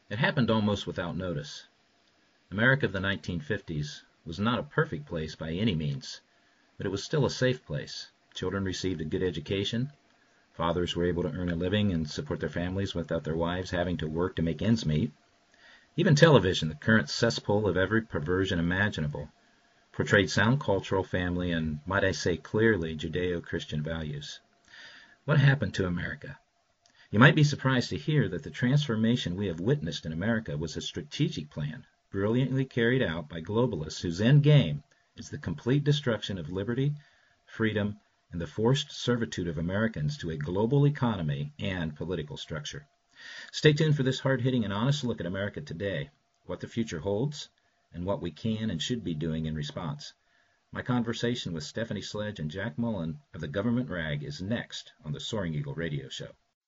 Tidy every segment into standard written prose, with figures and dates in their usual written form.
It happened almost without notice. America of the 1950s was not a perfect place by any means, but it was still a safe place. Children received a good education. Fathers were able to earn a living and support their families without their wives having to work to make ends meet. Even television, the current cesspool of every perversion imaginable, portrayed sound cultural, family, and, might I say clearly, Judeo-Christian values. What happened to America? You might be surprised to hear that the transformation we have witnessed in America was a strategic plan, brilliantly carried out by globalists whose end game is the complete destruction of liberty, freedom, and the forced servitude of Americans to a global economy and political structure. Stay tuned for this hard-hitting and honest look at America today, what the future holds, and what we can and should be doing in response. My conversation with Stephanie Sledge and Jack Mullen of the Government Rag is next on the Soaring Eagle Radio Show.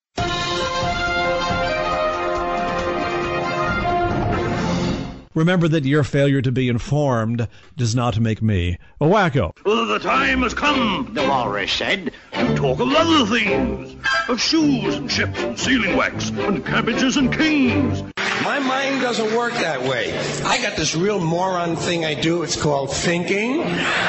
Remember that your failure to be informed does not make me a wacko. Well, the time has come, the walrus said, to talk of other things. Of shoes and ships and sealing wax and cabbages and kings. My mind doesn't work that way. I got this real moron thing I do. It's called thinking.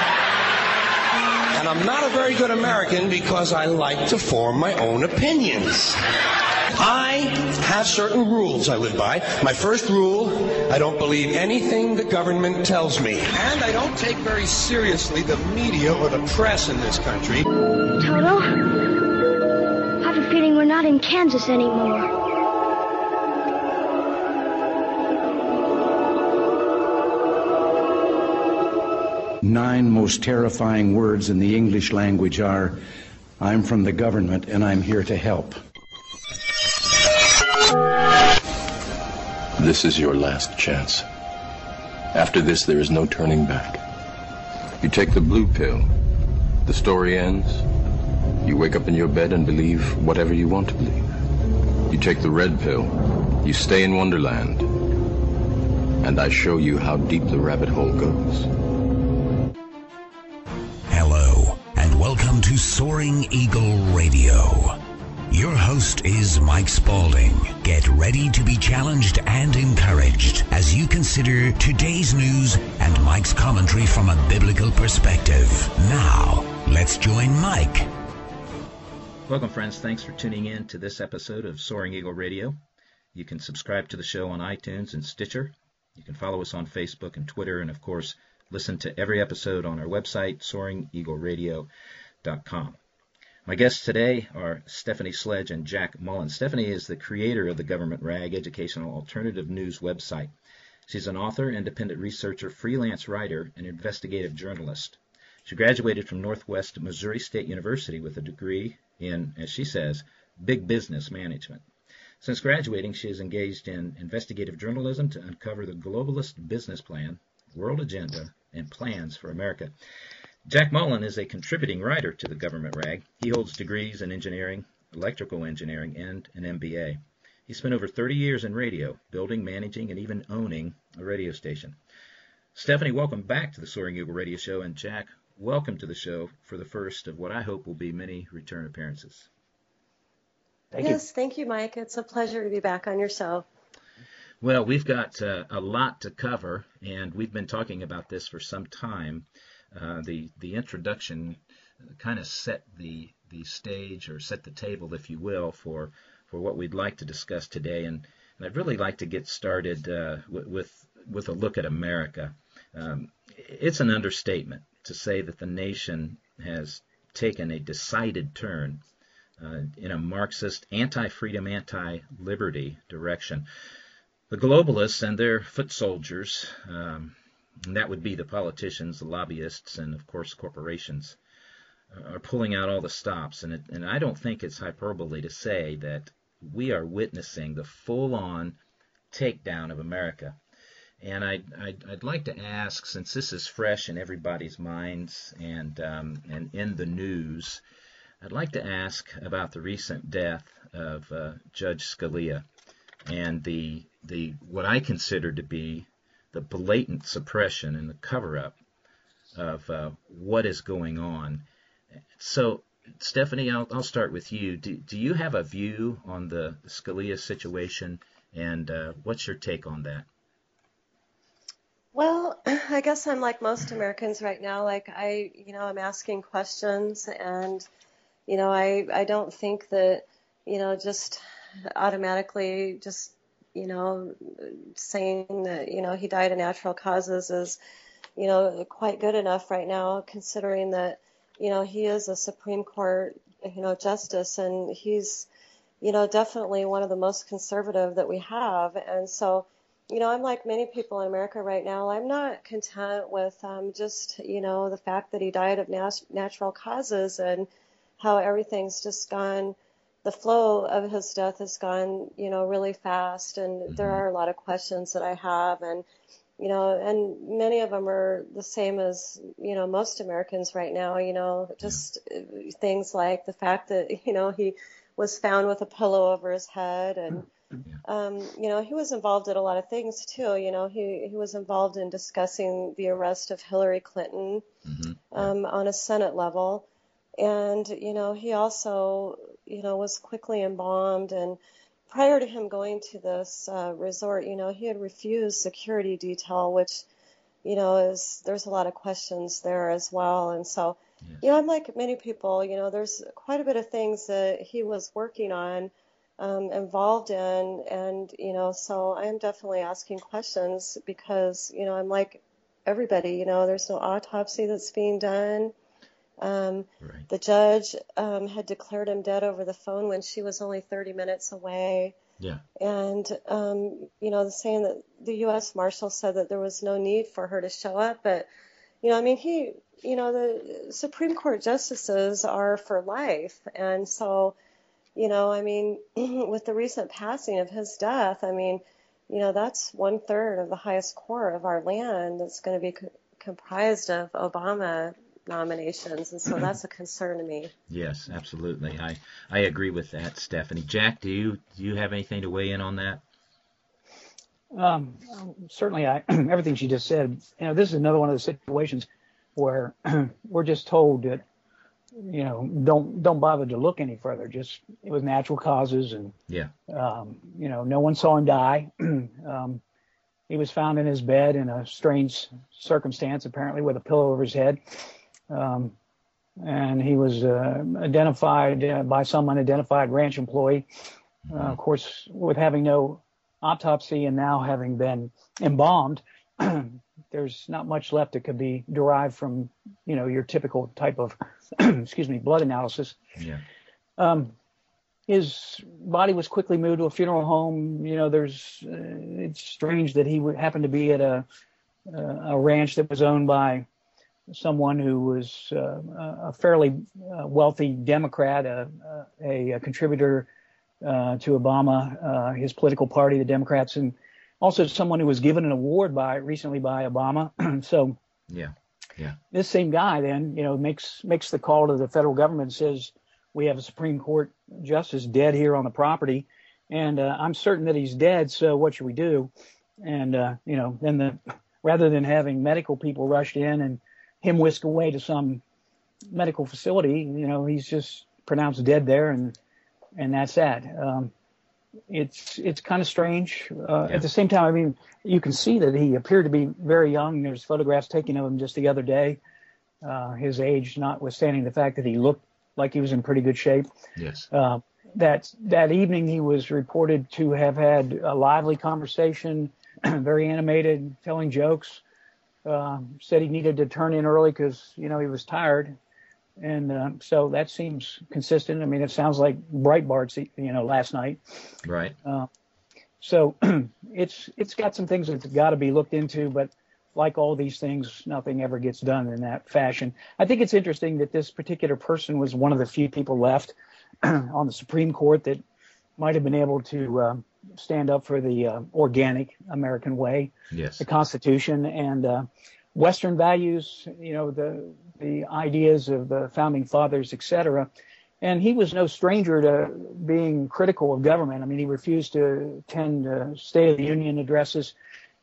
And I'm not a very good American because I like to form my own opinions. I have certain rules I live by. My first rule, I don't believe anything the government tells me. And I don't take very seriously the media or the press in this country. Toto, I have a feeling we're not in Kansas anymore. Nine most terrifying words in the English language are, I'm from the government and I'm here to help. This is your last chance. After this, there is no turning back. You take the blue pill. The story ends. You wake up in your bed and believe whatever you want to believe. You take the red pill. You stay in Wonderland. And I show you how deep the rabbit hole goes. Hello, and welcome to Soaring Eagle Radio. Your host is Mike Spaulding. Get ready to be challenged and encouraged as you consider today's news and Mike's commentary from a biblical perspective. Now, let's join Mike. Welcome, friends. Thanks for tuning in to this episode of Soaring Eagle Radio. You can subscribe to the show on iTunes and Stitcher. You can follow us on Facebook and Twitter, and of course, listen to every episode on our website, SoaringEagleRadio.com. My guests today are Stephanie Sledge and Jack Mullen. Stephanie is the creator of the Government Rag educational alternative news website. She's an author, independent researcher, freelance writer, and investigative journalist. She graduated from Northwest Missouri State University with a degree in, as she says, big business management. Since graduating, she is engaged in investigative journalism to uncover the globalist business plan, world agenda, and plans for America. Jack Mullen is a contributing writer to the Government Rag. He holds degrees in engineering, electrical engineering, and an MBA. He spent over 30 years in radio, building, managing, and even owning a radio station. Stephanie, welcome back to the Soaring Eagle Radio Show, and Jack, welcome to the show for the first of what I hope will be many return appearances. Thank you, Mike. It's a pleasure to be back on your show. Well, we've got a lot to cover, and we've been talking about this for some time. The introduction kind of set the stage, or set the table, if you will, for what we'd like to discuss today. And I'd really like to get started with a look at America. It's an understatement to say that the nation has taken a decided turn in a Marxist, anti-freedom, anti-liberty direction. The globalists and their foot soldiers, and that would be the politicians, the lobbyists, and of course corporations, are pulling out all the stops. And I don't think it's hyperbole to say that we are witnessing the full-on takedown of America. And I'd like to ask, since this is fresh in everybody's minds and in the news, I'd like to ask about the recent death of Judge Scalia and the what I consider to be the blatant suppression and the cover-up of what is going on. So, Stephanie, I'll start with you. Do you have a view on the Scalia situation And what's your take on that? Well, I guess I'm like most Americans right now. Like I'm asking questions, and I don't think that just automatically just saying that he died of natural causes is quite good enough right now, considering that he is a Supreme Court justice, and he's definitely one of the most conservative that we have. And so I'm like many people in America right now. I'm not content with just the fact that he died of natural causes and how everything's just gone. The flow of his death has gone really fast, and there are a lot of questions that I have, and and many of them are the same as most Americans right now. Just things like the fact that he was found with a pillow over his head, and he was involved in a lot of things too. He was involved in discussing the arrest of Hillary Clinton on a Senate level, and he also was quickly embalmed. And prior to him going to this resort, he had refused security detail, which there's a lot of questions there as well. And so I'm like many people. There's quite a bit of things that he was working on, involved in, and so I am definitely asking questions because I'm like everybody. There's no autopsy that's being done. The judge had declared him dead over the phone when she was only 30 minutes away. Yeah. And saying that the U.S. Marshal said that there was no need for her to show up, but the Supreme Court justices are for life, and so with the recent passing of his death, that's 1/3 of the highest court of our land that's going to be comprised of Obama nominations, and so that's a concern to me. Yes, absolutely. I agree with that, Stephanie. Jack, do you have anything to weigh in on that? Certainly, everything she just said. This is another one of the situations where we're just told that don't bother to look any further. Just it was natural causes, and no one saw him die. He was found in his bed in a strange circumstance, apparently with a pillow over his head. And he was identified by some unidentified ranch employee. Of course, with having no autopsy and now having been embalmed, there's not much left that could be derived from, your typical type of, blood analysis. Yeah. His body was quickly moved to a funeral home. It's strange that he would happen to be at a ranch that was owned by someone who was a fairly wealthy Democrat, a contributor to Obama, his political party, the Democrats, and also someone who was given an award recently by Obama. So this same guy then, makes the call to the federal government and says, we have a Supreme Court justice dead here on the property, and I'm certain that he's dead, so what should we do? And, then rather than having medical people rushed in and him whisked away to some medical facility, he's just pronounced dead there, and that's that. It's kind of strange. At the same time, you can see that he appeared to be very young. There's photographs taken of him just the other day, his age notwithstanding the fact that he looked like he was in pretty good shape. Yes. That evening he was reported to have had a lively conversation, very animated, telling jokes. Said he needed to turn in early because, he was tired. And so that seems consistent. It sounds like Breitbart's, last night. Right. So it's got some things that's got to be looked into, but like all these things, nothing ever gets done in that fashion. I think it's interesting that this particular person was one of the few people left on the Supreme Court that might have been able to stand up for the organic American way, yes, the Constitution, and Western values, the ideas of the founding fathers, etc. And he was no stranger to being critical of government. He refused to attend State of the Union addresses.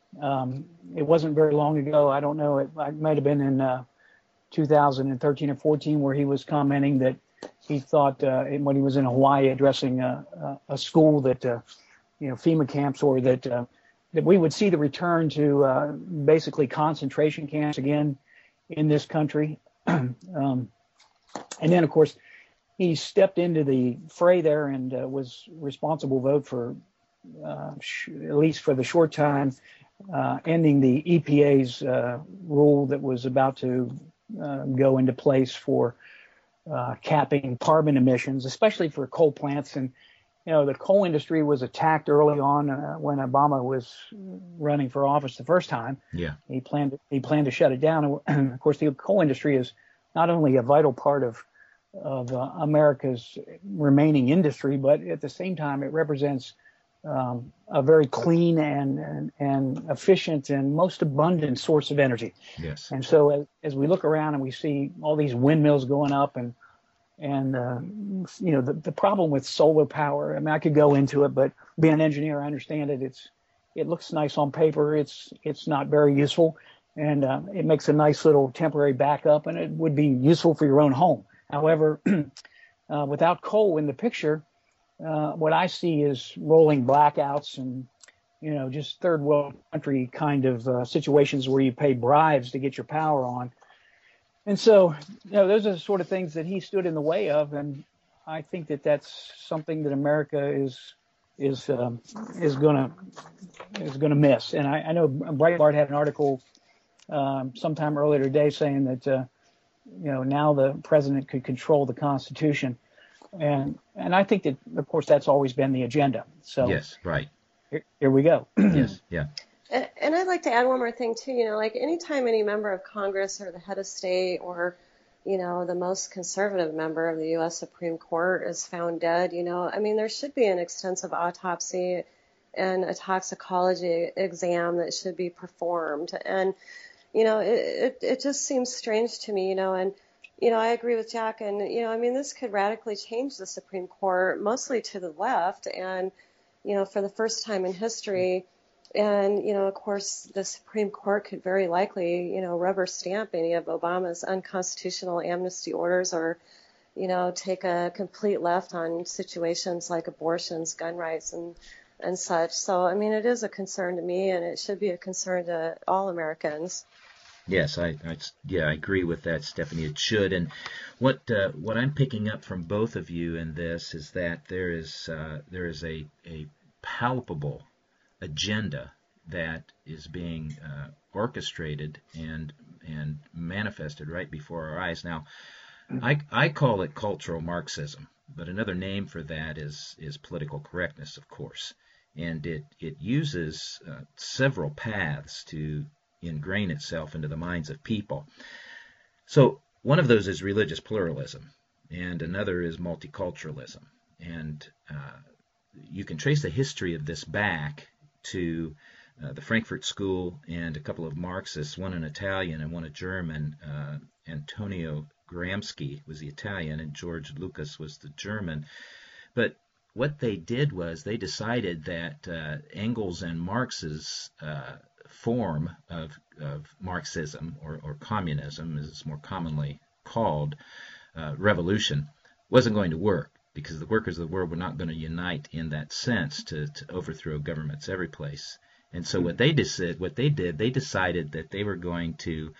It wasn't very long ago. I don't know. It might have been in 2013 or 14 where he was commenting that he thought when he was in Hawaii addressing a school that FEMA camps, or that we would see the return to basically concentration camps again in this country. And then, of course, he stepped into the fray there and was responsible vote for, at least for the short time, ending the EPA's rule that was about to go into place for capping carbon emissions, especially for coal plants. And the coal industry was attacked early on when Obama was running for office the first time. Yeah, he planned to shut it down. And of course, the coal industry is not only a vital part of America's remaining industry, but at the same time, it represents a very clean and efficient and most abundant source of energy. Yes. And so as we look around and we see all these windmills going up and the problem with solar power, I mean, I could go into it, but being an engineer, I understand it. It looks nice on paper. It's not very useful, and it makes a nice little temporary backup, and it would be useful for your own home. However, without coal in the picture, what I see is rolling blackouts and, just third world country kind of situations where you pay bribes to get your power on. And so, those are the sort of things that he stood in the way of. And I think that that's something that America is going to miss. And I know Breitbart had an article sometime earlier today saying that, now the president could control the Constitution. And I think that, of course, that's always been the agenda. So yes, right. Here we go. Yes, yeah. And I'd like to add one more thing, too. Like anytime any member of Congress or the head of state or, the most conservative member of the U.S. Supreme Court is found dead, there should be an extensive autopsy and a toxicology exam that should be performed. And, it just seems strange to me, and I agree with Jack, and, this could radically change the Supreme Court, mostly to the left, and, for the first time in history. And, of course, the Supreme Court could very likely, rubber stamp any of Obama's unconstitutional amnesty orders or, take a complete left on situations like abortions, gun rights, and such. So, it is a concern to me, and it should be a concern to all Americans. Yes, I agree with that, Stephanie. It should. And what I'm picking up from both of you in this is that there is a palpable agenda that is being orchestrated and manifested right before our eyes. Now, I call it cultural Marxism, but another name for that is political correctness, of course. And it uses several paths to ingrain itself into the minds of people. So one of those is religious pluralism, and another is multiculturalism. And you can trace the history of this back to the Frankfurt School and a couple of Marxists, one an Italian and one a German. Antonio Gramsci was the Italian and George Lucas was the German. But what they did was they decided that Engels and Marx's form of Marxism or communism, as it's more commonly called, revolution, wasn't going to work because the workers of the world were not going to unite in that sense to overthrow governments every place. And so what they did, they decided that they were going to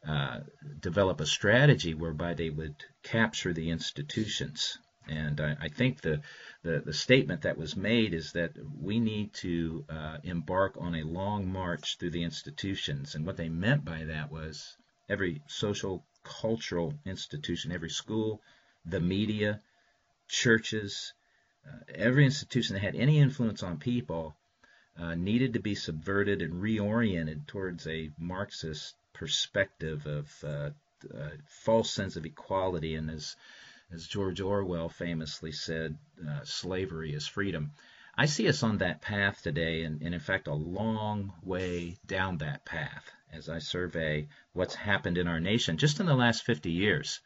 develop a strategy whereby they would capture the institutions. And I think the statement that was made is that we need to embark on a long march through the institutions. And what they meant by that was every social, cultural institution, every school, the media, churches, every institution that had any influence on people needed to be subverted and reoriented towards a Marxist perspective of false sense of equality, and as George Orwell famously said, slavery is freedom. I see us on that path today, and in fact a long way down that path as I survey what's happened in our nation just in the last 50 years.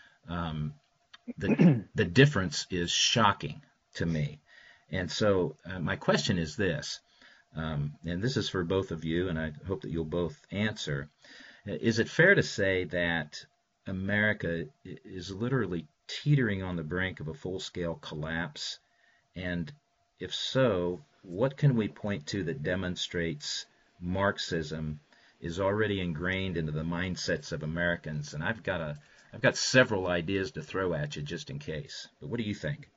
The difference is shocking to me. And so my question is this, and this is for both of you, and I hope that you'll both answer. Is it fair to say that America is literally teetering on the brink of a full-scale collapse? And if so, what can we point to that demonstrates Marxism is already ingrained into the mindsets of Americans? And I've got several ideas to throw at you just in case. But what do you think?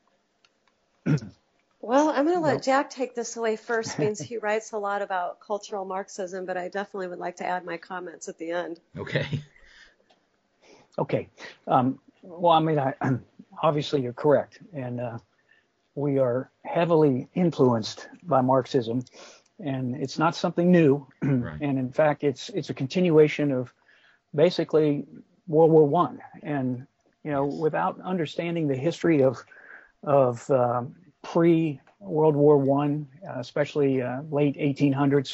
Well, I'm going to let Jack take this away first, means he writes a lot about cultural Marxism, but I definitely would like to add my comments at the end. Okay. Okay. Well, I mean, obviously you're correct. And we are heavily influenced by Marxism. And it's not something new. Right. And in fact, it's a continuation of basically World War I. And, you know, without understanding the history of pre-World War I, especially late 1800s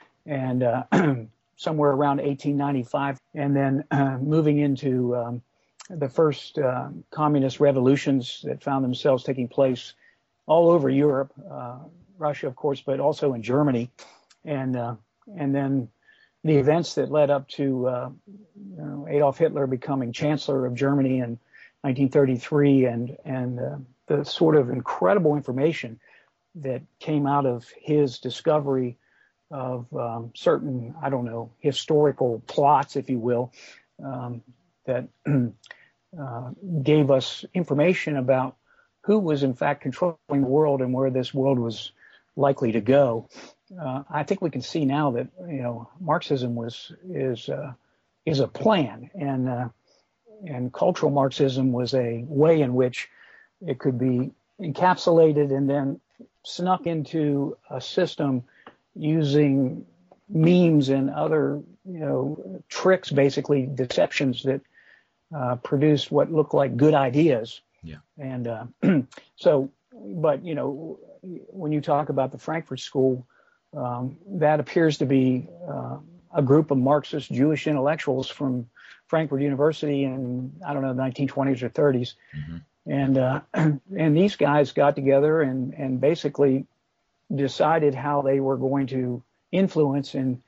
and somewhere around 1895, and then moving into the first communist revolutions that found themselves taking place all over Europe, Russia, of course, but also in Germany, and then the events that led up to Adolf Hitler becoming Chancellor of Germany in 1933, and the sort of incredible information that came out of his discovery of certain, I don't know, historical plots, if you will, that gave us information about who was in fact controlling the world and where this world was likely to go. I think we can see now that, you know, Marxism is a plan, and cultural Marxism was a way in which it could be encapsulated and then snuck into a system using memes and other, you know, tricks, basically deceptions that produced what looked like good ideas. Yeah. And so, but, you know, when you talk about the Frankfurt School, that appears to be a group of Marxist Jewish intellectuals from Frankfurt University in, I don't know, the 1920s or 30s. Mm-hmm. And these guys got together and basically decided how they were going to influence and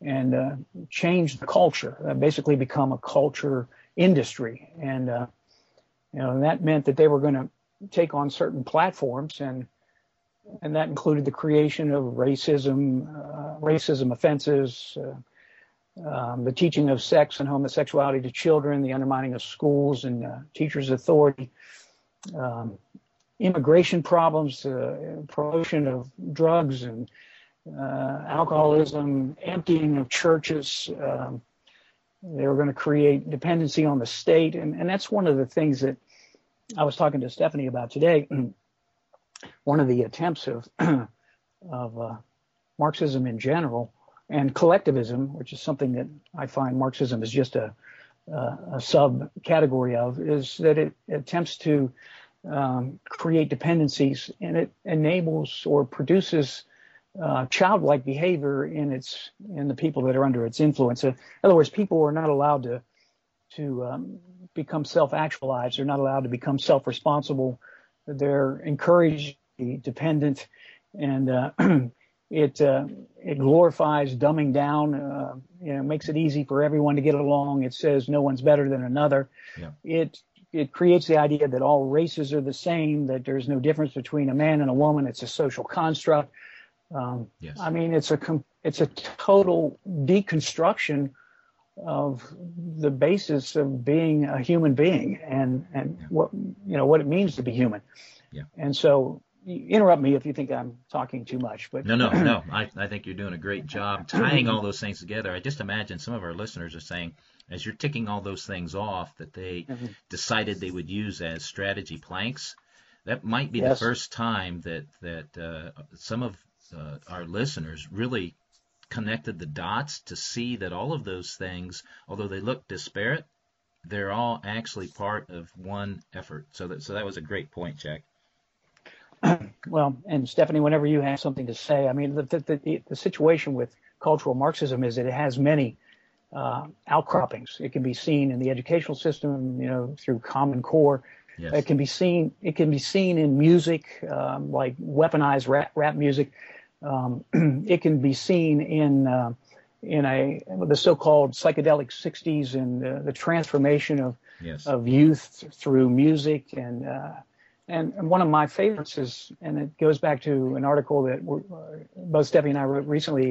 change the culture, basically become a culture industry. And, you know, and that meant that they were going to take on certain platforms, and that included the creation of racism offenses, the teaching of sex and homosexuality to children, the undermining of schools and teachers' authority, immigration problems, promotion of drugs and alcoholism, emptying of churches. They were going to create dependency on the state. And that's one of the things that I was talking to Stephanie about today. One of the attempts of Marxism in general and collectivism, which is something that I find Marxism is just a subcategory of, is that it attempts to create dependencies, and it enables or produces childlike behavior in the people that are under its influence. In other words, people are not allowed to become self-actualized. They're not allowed to become self-responsible. They're encouraged to be dependent, and it glorifies dumbing down. Makes it easy for everyone to get along. It says no one's better than another. Yeah. It creates the idea that all races are the same, that there's no difference between a man and a woman. It's a social construct. Yes. I mean, it's a total deconstruction of the basis of being a human being and yeah. what it means to be human. Yeah. And so, interrupt me if you think I'm talking too much. But no. I think you're doing a great job tying all those things together. I just imagine some of our listeners are saying, as you're ticking all those things off that they decided they would use as strategy planks, that might be the first time that some of our listeners really connected the dots to see that all of those things, although they look disparate, they're all actually part of one effort. So that was a great point, Jack. Well, and Stephanie, whenever you have something to say, I mean, the situation with cultural Marxism is that it has many outcroppings. It can be seen in the educational system, through Common Core. Yes. It can be seen in music, like weaponized rap music. It can be seen in the so-called psychedelic 60s and the transformation of youth through music and And one of my favorites is, and it goes back to an article that both Steffi and I wrote recently,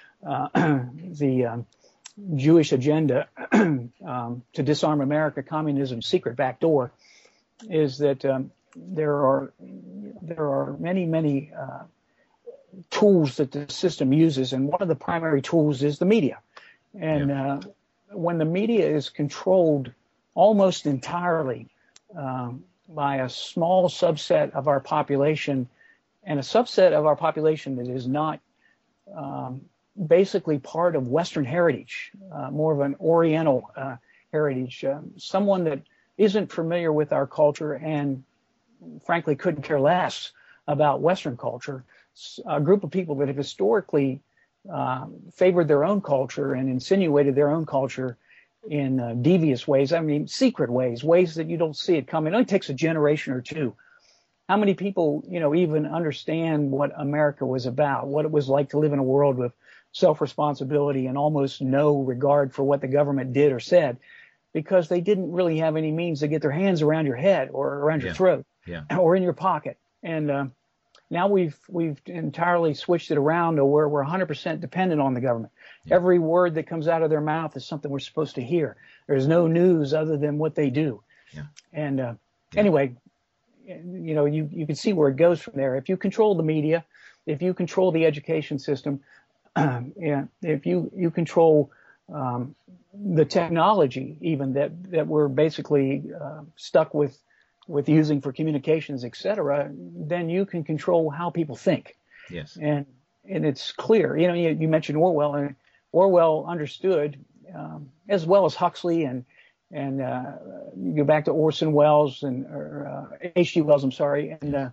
the Jewish Agenda to Disarm America, Communism's Secret Backdoor, is that there are many tools that the system uses, and one of the primary tools is the media. And when the media is controlled almost entirely by a small subset of our population, and a subset of our population that is not basically part of Western heritage, more of an Oriental heritage, someone that isn't familiar with our culture and frankly couldn't care less about Western culture, a group of people that have historically favored their own culture and insinuated their own culture in devious ways, I mean, secret ways, ways that you don't see it coming. It only takes a generation or two. How many people, even understand what America was about, what it was like to live in a world with self-responsibility and almost no regard for what the government did or said, because they didn't really have any means to get their hands around your head or around your throat or in your pocket. And now we've entirely switched it around to where we're 100% dependent on the government. Every word that comes out of their mouth is something we're supposed to hear. There's no news other than what they do. And anyway, you can see where it goes from there. If you control the media, if you control the education system, if you control the technology even that we're basically stuck with using for communications, et cetera, then you can control how people think. Yes. And it's clear. You mentioned Orwell, and Orwell understood, as well as Huxley and you go back to Orson Welles or H.G. Wells, I'm sorry, and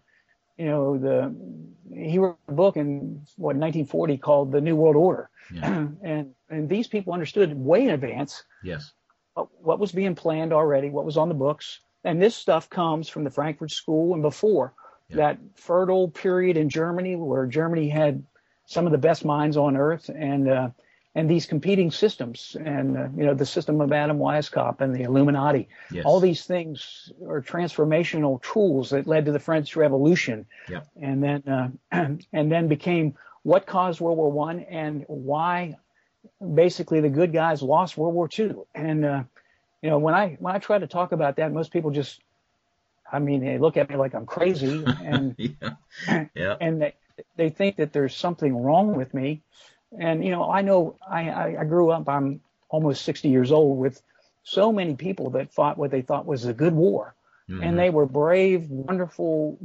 he wrote a book in 1940 called The New World Order, and these people understood way in advance. Yes. What was being planned already, what was on the books. And this stuff comes from the Frankfurt School and before that fertile period in Germany, where Germany had some of the best minds on earth, and these competing systems, and the system of Adam Weishaupt and the Illuminati. Yes. All these things are transformational tools that led to the French Revolution, and then became what caused World War I and why basically the good guys lost World War II. And when I try to talk about that, most people just, they look at me like I'm crazy, and and they think that there's something wrong with me. And I know I grew up. I'm almost 60 years old with so many people that fought what they thought was a good war, and they were brave, wonderful.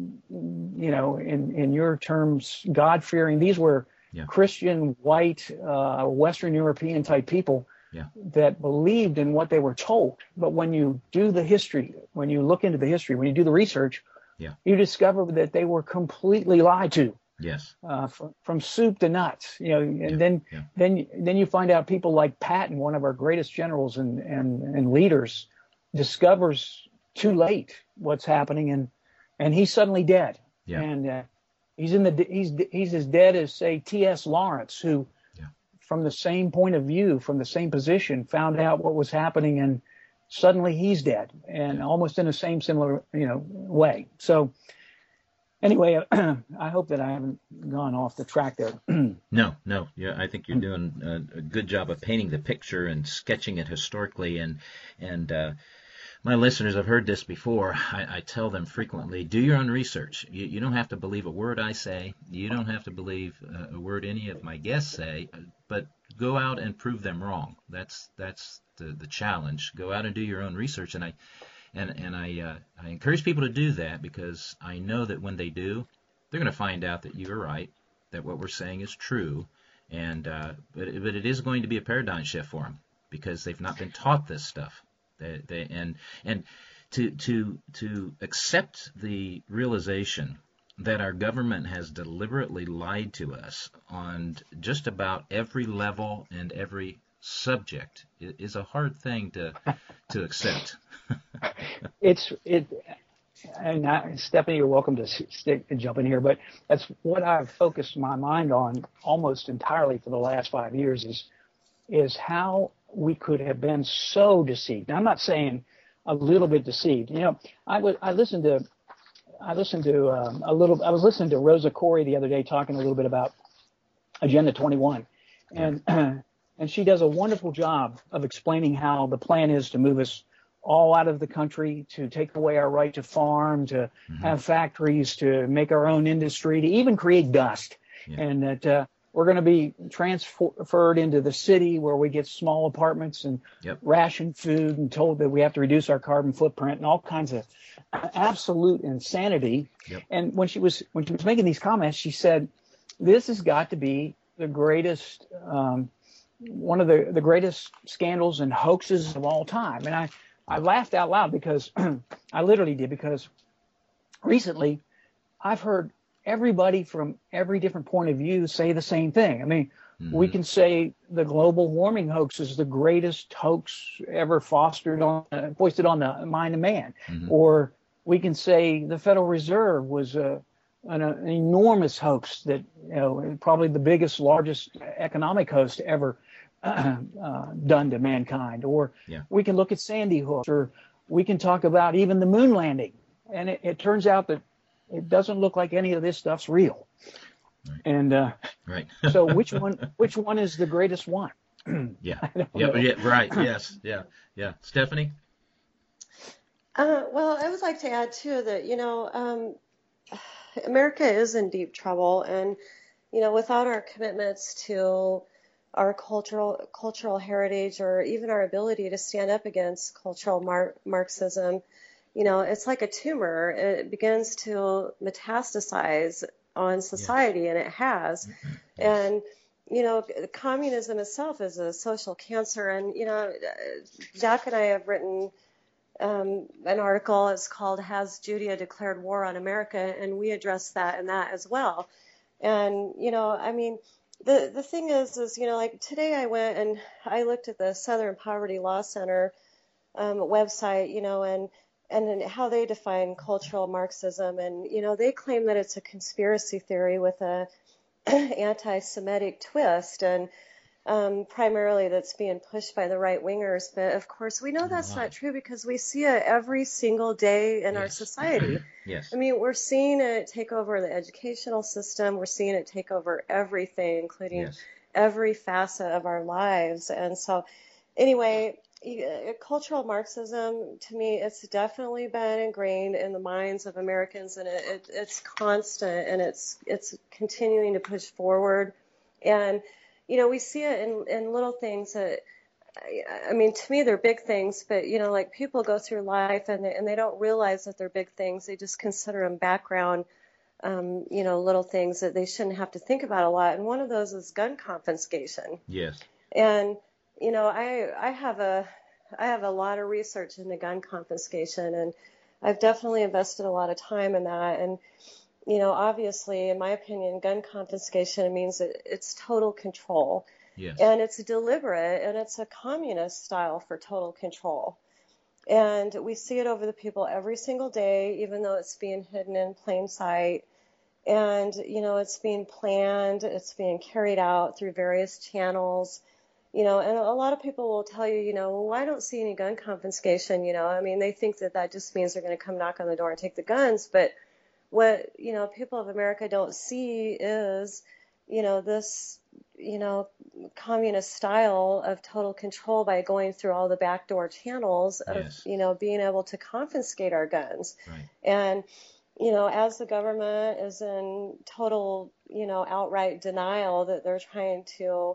In your terms, God-fearing. These were Christian, white, Western European type people. That believed in what they were told. But when you do the history, when you look into the history, when you do the research, you discover that they were completely lied to. Yes. From soup to nuts, and then you find out people like Patton, one of our greatest generals and leaders, discovers too late what's happening, and he's suddenly dead. And he's as dead as, say, T.S. Lawrence, who from the same point of view, from the same position, found out what was happening, and suddenly he's dead, and almost in the same similar way. So anyway, I hope that I haven't gone off the track there. No. Yeah, I think you're doing a good job of painting the picture and sketching it historically. And my listeners have heard this before. I tell them frequently, do your own research. You don't have to believe a word I say. You don't have to believe a word any of my guests say. But go out and prove them wrong. That's the challenge. Go out and do your own research. And I encourage people to do that, because I know that when they do, they're going to find out that you're right, that what we're saying is true, and but it is going to be a paradigm shift for them, because they've not been taught this stuff. And to accept the realization that our government has deliberately lied to us on just about every level and every subject is a hard thing to accept. And Stephanie, you're welcome to jump in here, but that's what I've focused my mind on almost entirely for the last 5 years is how we could have been so deceived. Now, I'm not saying a little bit deceived. I listened to I listened to I was listening to Rosa Corey the other day talking a little bit about Agenda 21, and and she does a wonderful job of explaining how the plan is to move us all out of the country, to take away our right to farm, to have factories, to make our own industry, to even create dust, and that we're going to be transferred into the city where we get small apartments and ration food and told that we have to reduce our carbon footprint and all kinds of absolute insanity. And when she was making these comments, she said, this has got to be the greatest, one of the greatest scandals and hoaxes of all time. And I laughed out loud because I literally did, because recently I've heard everybody from every different point of view say the same thing. I mean, we can say the global warming hoax is the greatest hoax ever foisted on the mind of man. Or we can say the Federal Reserve was an enormous hoax that, probably the biggest, largest economic hoax ever done to mankind. Or we can look at Sandy Hook, or we can talk about even the moon landing. And it turns out that it doesn't look like any of this stuff's real. And so which one is the greatest one? Right. Yes. Yeah. Stephanie? Well, I would like to add too that, America is in deep trouble, and, without our commitments to our cultural heritage, or even our ability to stand up against cultural Marxism, it's like a tumor. It begins to metastasize on society, and it has. And, communism itself is a social cancer. And, Jack and I have written an article. It's called "Has Judea Declared War on America?" And we address that in that as well. And, the thing is, like today I went and I looked at the Southern Poverty Law Center website, and how they define cultural Marxism. And, they claim that it's a conspiracy theory with a anti-Semitic twist, and primarily that's being pushed by the right-wingers. But, of course, we know that's not true, because we see it every single day in our society. I mean, we're seeing it take over the educational system. We're seeing it take over everything, including every facet of our lives. And so, anyway, cultural Marxism, to me, it's definitely been ingrained in the minds of Americans, and it's constant, and it's continuing to push forward. And, we see it in little things that, I mean, to me, they're big things, but, like people go through life and they don't realize that they're big things. They just consider them background, little things that they shouldn't have to think about a lot. And one of those is gun confiscation. And, I have a lot of research into gun confiscation, and I've definitely invested a lot of time in that. And, obviously, in my opinion, gun confiscation means that it's total control. And it's deliberate, and it's a communist style for total control. And we see it over the people every single day, even though it's being hidden in plain sight. And, it's being planned, it's being carried out through various channels. And a lot of people will tell you, well, I don't see any gun confiscation. I mean, they think that just means they're going to come knock on the door and take the guns. But what, people of America don't see is, this, communist style of total control by going through all the backdoor channels of, being able to confiscate our guns. And, as the government is in total, outright denial that they're trying to,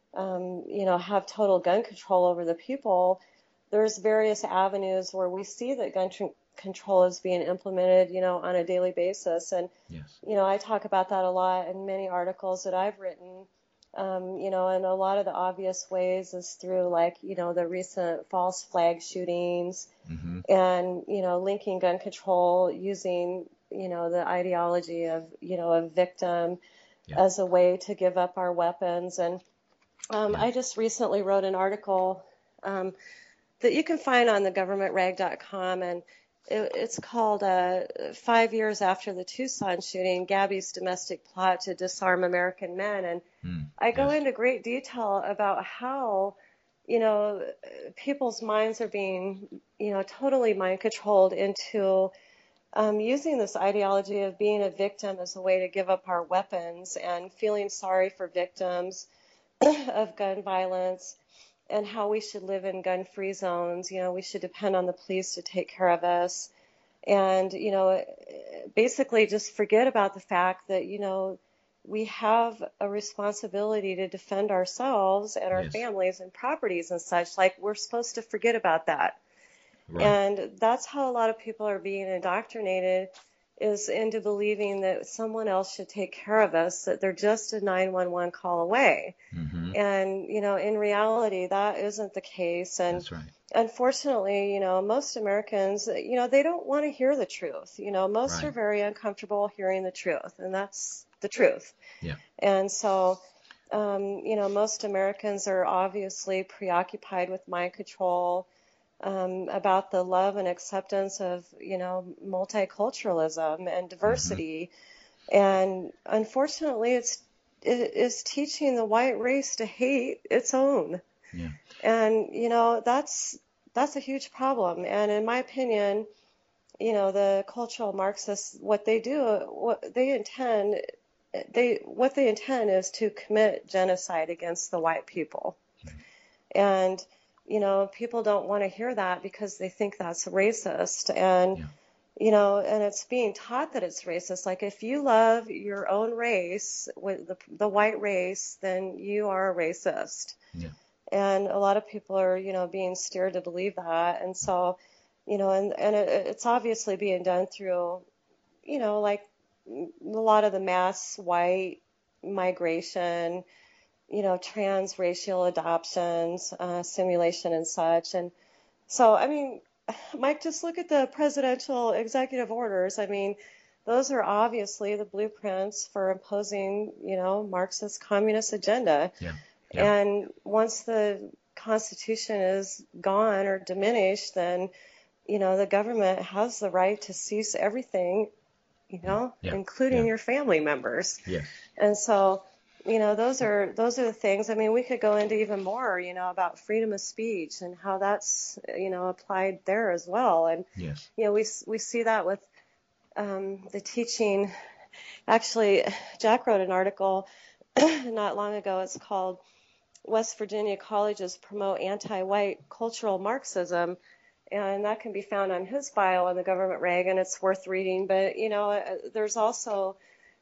have total gun control over the people, there's various avenues where we see that gun control is being implemented, on a daily basis. And, I talk about that a lot in many articles that I've written, and a lot of the obvious ways is through the recent false flag shootings and, linking gun control using, the ideology of, a victim as a way to give up our weapons. And, I just recently wrote an article that you can find on thegovernmentrag.com, and it's called 5 Years After the Tucson Shooting, Gabby's Domestic Plot to Disarm American Men. And I go into great detail about how, people's minds are being, totally mind controlled into, using this ideology of being a victim as a way to give up our weapons and feeling sorry for victims of gun violence and how we should live in gun-free zones. We should depend on the police to take care of us. And, basically just forget about the fact that, we have a responsibility to defend ourselves and our families and properties and such. Like, we're supposed to forget about that. Right. And that's how a lot of people are being indoctrinated, is into believing that someone else should take care of us, that they're just a 911 call away. Mm-hmm. And, in reality, that isn't the case. And that's right. Unfortunately, most Americans, they don't want to hear the truth. Most are very uncomfortable hearing the truth, and that's the truth. Yeah. And so, most Americans are obviously preoccupied with mind control, about the love and acceptance of, multiculturalism and diversity. Mm-hmm. And unfortunately, it is teaching the white race to hate its own. Yeah. And, that's a huge problem. And in my opinion, the cultural Marxists, what they intend is to commit genocide against the white people. Mm-hmm. And, people don't want to hear that because they think that's racist. And, and it's being taught that it's racist. Like, if you love your own race, with the white race, then you are a racist. Yeah. And a lot of people are, being steered to believe that. And so, it's obviously being done through, like a lot of the mass white migration, transracial adoptions, simulation and such. And so, Mike, just look at the presidential executive orders. Those are obviously the blueprints for imposing, Marxist communist agenda. Yeah. Yeah. And once the Constitution is gone or diminished, then, the government has the right to seize everything, including your family members. Yeah. And so, those are the things. We could go into even more, about freedom of speech and how that's, applied there as well. And, we see that with the teaching. Actually, Jack wrote an article not long ago. It's called West Virginia Colleges Promote Anti-White Cultural Marxism. And that can be found on his bio on the government rag, and it's worth reading. But, there's also,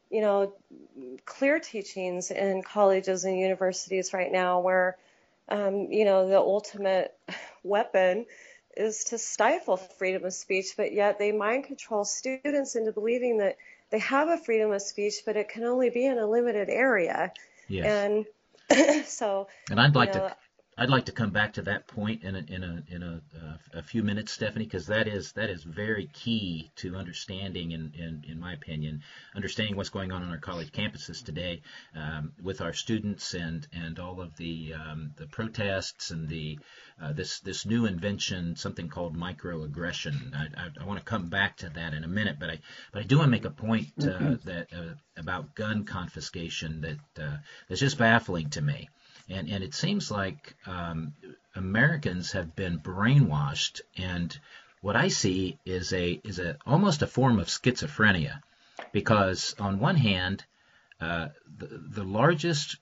clear teachings in colleges and universities right now where, the ultimate weapon is to stifle freedom of speech, but yet they mind control students into believing that they have a freedom of speech, but it can only be in a limited area. Yes. And so, and I'd like to come back to that point in a few minutes, Stephanie, because that is very key to understanding, in my opinion, understanding what's going on our college campuses today, with our students and all of the protests and this new invention, something called microaggression. I want to come back to that in a minute, but I do want to make a point that about gun confiscation that's just baffling to me. And it seems like Americans have been brainwashed, and what I see is almost a form of schizophrenia, because on one hand, the largest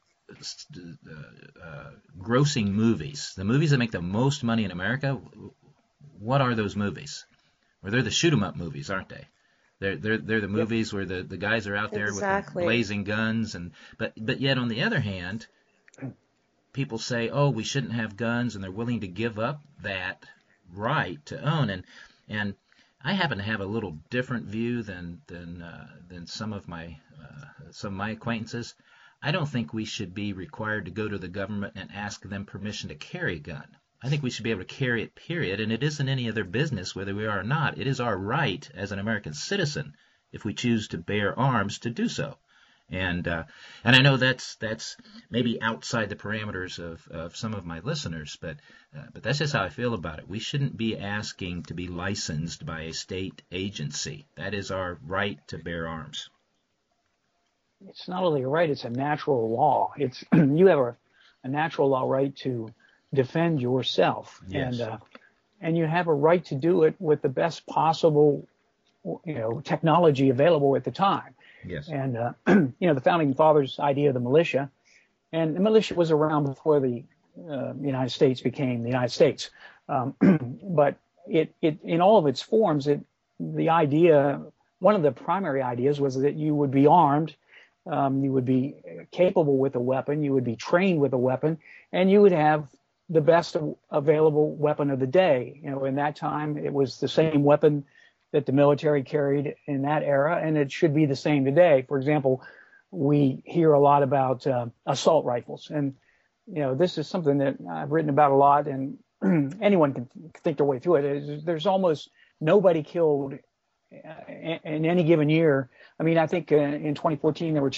grossing movies, the movies that make the most money in America, what are those movies? Well, they're the shoot 'em up movies, aren't they? They're the movies where the guys are out there with blazing guns, but yet on the other hand, people say, oh, we shouldn't have guns, and they're willing to give up that right to own. And I happen to have a little different view than some of my acquaintances. I don't think we should be required to go to the government and ask them permission to carry a gun. I think we should be able to carry it, period, and it isn't any of their business whether we are or not. It is our right as an American citizen, if we choose to bear arms, to do so. And I know that's maybe outside the parameters of some of my listeners, but that's just how I feel about it. We shouldn't be asking to be licensed by a state agency. That is our right to bear arms. It's not only a right; it's a natural law. It's you have a natural law right to defend yourself, yes. And you have a right to do it with the best possible technology available at the time. Yes. And, the founding fathers' idea of the militia, and the militia was around before the United States became the United States. But it in all of its forms, the idea, one of the primary ideas was that you would be armed, you would be capable with a weapon, you would be trained with a weapon, and you would have the best available weapon of the day. In that time, it was the same weapon that the military carried in that era, and it should be the same today. For example, we hear a lot about assault rifles, and this is something that I've written about a lot, and anyone can think their way through it. There's almost nobody killed in any given year. I mean, I think in 2014 there were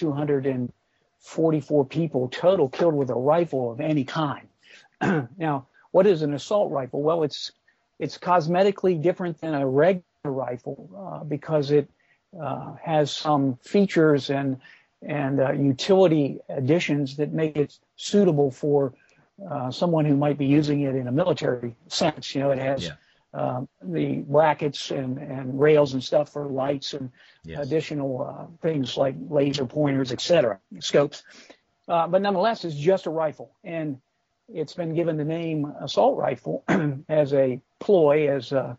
244 people total killed with a rifle of any kind. Now, what is an assault rifle? Well, it's cosmetically different than a regular rifle because it has some features and utility additions that make it suitable for someone who might be using it in a military sense. It has the brackets and rails and stuff for lights and additional things like laser pointers, etc., scopes. But nonetheless, it's just a rifle, and it's been given the name assault rifle as a ploy, as a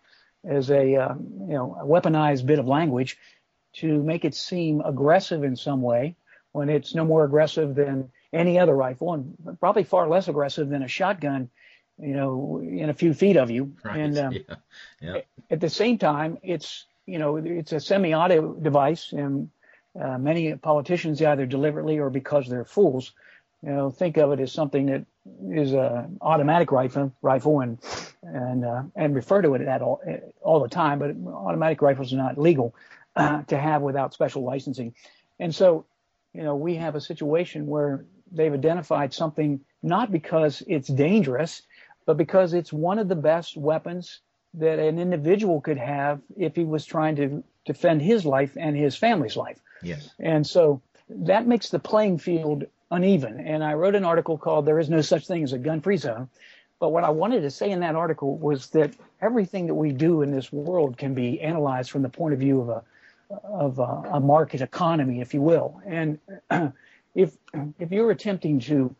weaponized bit of language to make it seem aggressive in some way, when it's no more aggressive than any other rifle, and probably far less aggressive than a shotgun, in a few feet of you. Right. And at the same time, it's a semi-auto device, and many politicians, either deliberately or because they're fools, think of it as something that is an automatic rifle and refer to it at all the time. But automatic rifles are not legal to have without special licensing. And so, we have a situation where they've identified something not because it's dangerous, but because it's one of the best weapons that an individual could have if he was trying to defend his life and his family's life. Yes. And so that makes the playing field uneven. And I wrote an article called "There is no such thing as a gun-free zone." But what I wanted to say in that article was that everything that we do in this world can be analyzed from the point of view of a market economy, if you will. And if you're attempting to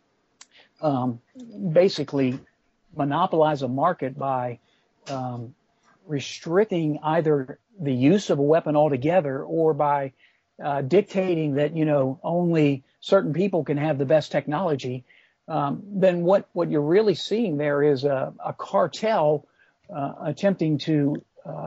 basically monopolize a market by restricting either the use of a weapon altogether, or by dictating that only certain people can have the best technology, then what you're really seeing there is a cartel attempting to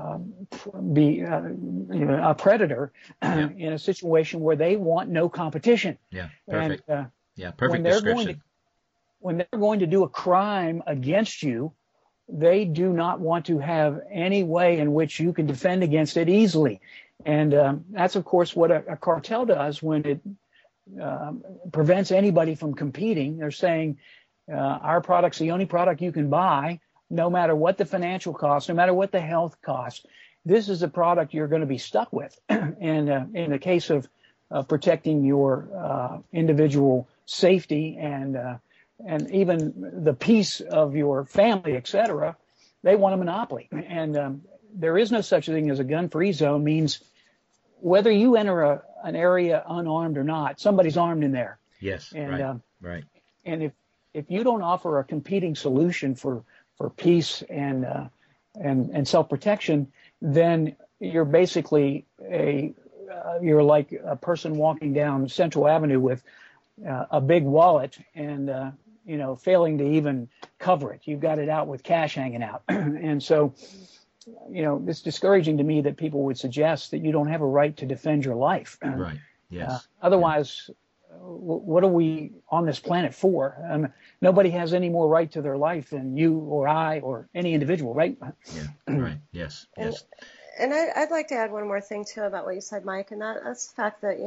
be a predator in a situation where they want no competition. Yeah, perfect. And, perfect description. When they're going to do a crime against you, they do not want to have any way in which you can defend against it easily. And that's, of course, what a cartel does when it prevents anybody from competing. They're saying our product's the only product you can buy, no matter what the financial cost, no matter what the health cost. This is a product you're going to be stuck with. And in the case of protecting your individual safety and even the peace of your family, etc., they want a monopoly. And there is no such thing as a gun-free zone. Means whether you enter an area unarmed or not, somebody's armed in there. Yes, and, right. And if you don't offer a competing solution for peace and self-protection, then you're basically you're like a person walking down Central Avenue with a big wallet and failing to even cover it. You've got it out with cash hanging out. And so, it's discouraging to me that people would suggest that you don't have a right to defend your life. Right. Yes. Otherwise, what are we on this planet for? Nobody has any more right to their life than you or I or any individual, right? Yeah. Right. Yes. Yes. And I'd like to add one more thing too about what you said, Mike, and that's the fact that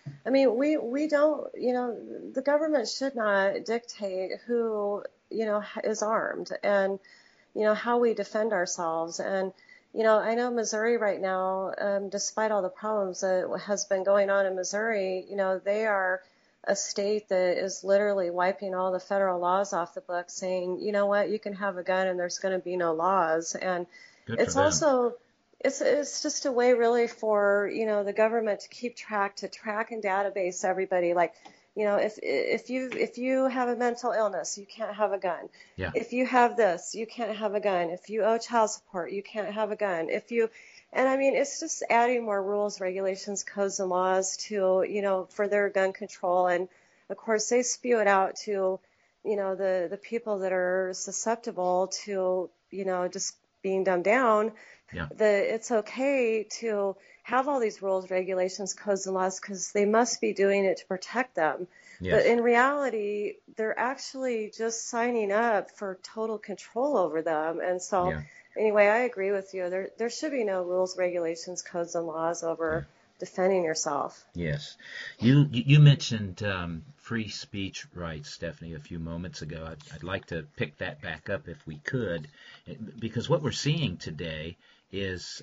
we don't, the government should not dictate who, is armed and, how we defend ourselves. And, I know Missouri right now, despite all the problems that has been going on in Missouri, they are a state that is literally wiping all the federal laws off the books, saying, you know what, you can have a gun and there's going to be no laws. And it's also it's just a way really for, the government to keep track and database everybody. Like, if you have a mental illness, you can't have a gun. Yeah. If you have this, you can't have a gun. If you owe child support, you can't have a gun. And I mean, it's just adding more rules, regulations, codes, and laws to, for their gun control. And of course, they spew it out to, the people that are susceptible to, just being dumbed down. Yeah. That it's okay to have all these rules, regulations, codes, and laws because they must be doing it to protect them. Yes. But in reality, they're actually just signing up for total control over them. And so, anyway, I agree with you. There should be no rules, regulations, codes, and laws over defending yourself. Yes. You mentioned free speech rights, Stephanie, a few moments ago. I'd like to pick that back up if we could, because what we're seeing today is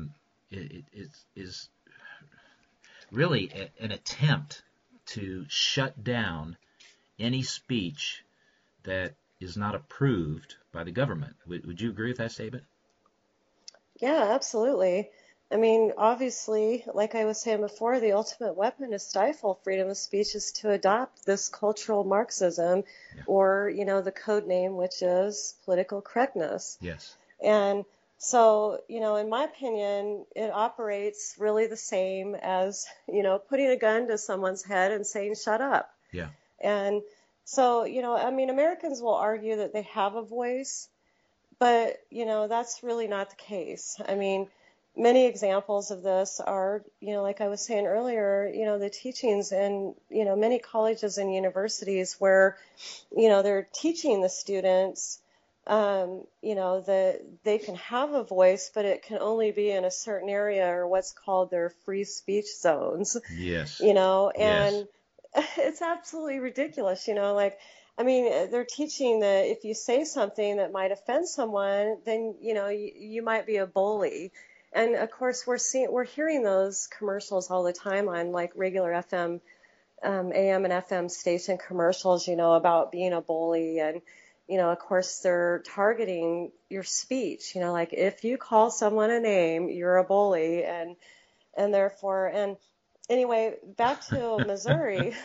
really an attempt to shut down any speech that is not approved by the government. Would you agree with that statement? Yeah, absolutely. I mean, obviously, like I was saying before, the ultimate weapon to stifle freedom of speech is to adopt this cultural Marxism, or, the code name, which is political correctness. Yes. And so, in my opinion, it operates really the same as, putting a gun to someone's head and saying, shut up. Yeah. And so, I mean, Americans will argue that they have a voice, but, that's really not the case. I mean, many examples of this are, like I was saying earlier, the teachings in, many colleges and universities where, they're teaching the students that they can have a voice, but it can only be in a certain area or what's called their free speech zones. Yes. And it's absolutely ridiculous, I mean, they're teaching that if you say something that might offend someone, then, you might be a bully. And of course, we're hearing those commercials all the time on like regular FM, AM and FM station commercials, about being a bully. And, of course, they're targeting your speech, like if you call someone a name, you're a bully. And therefore, and anyway, back to Missouri,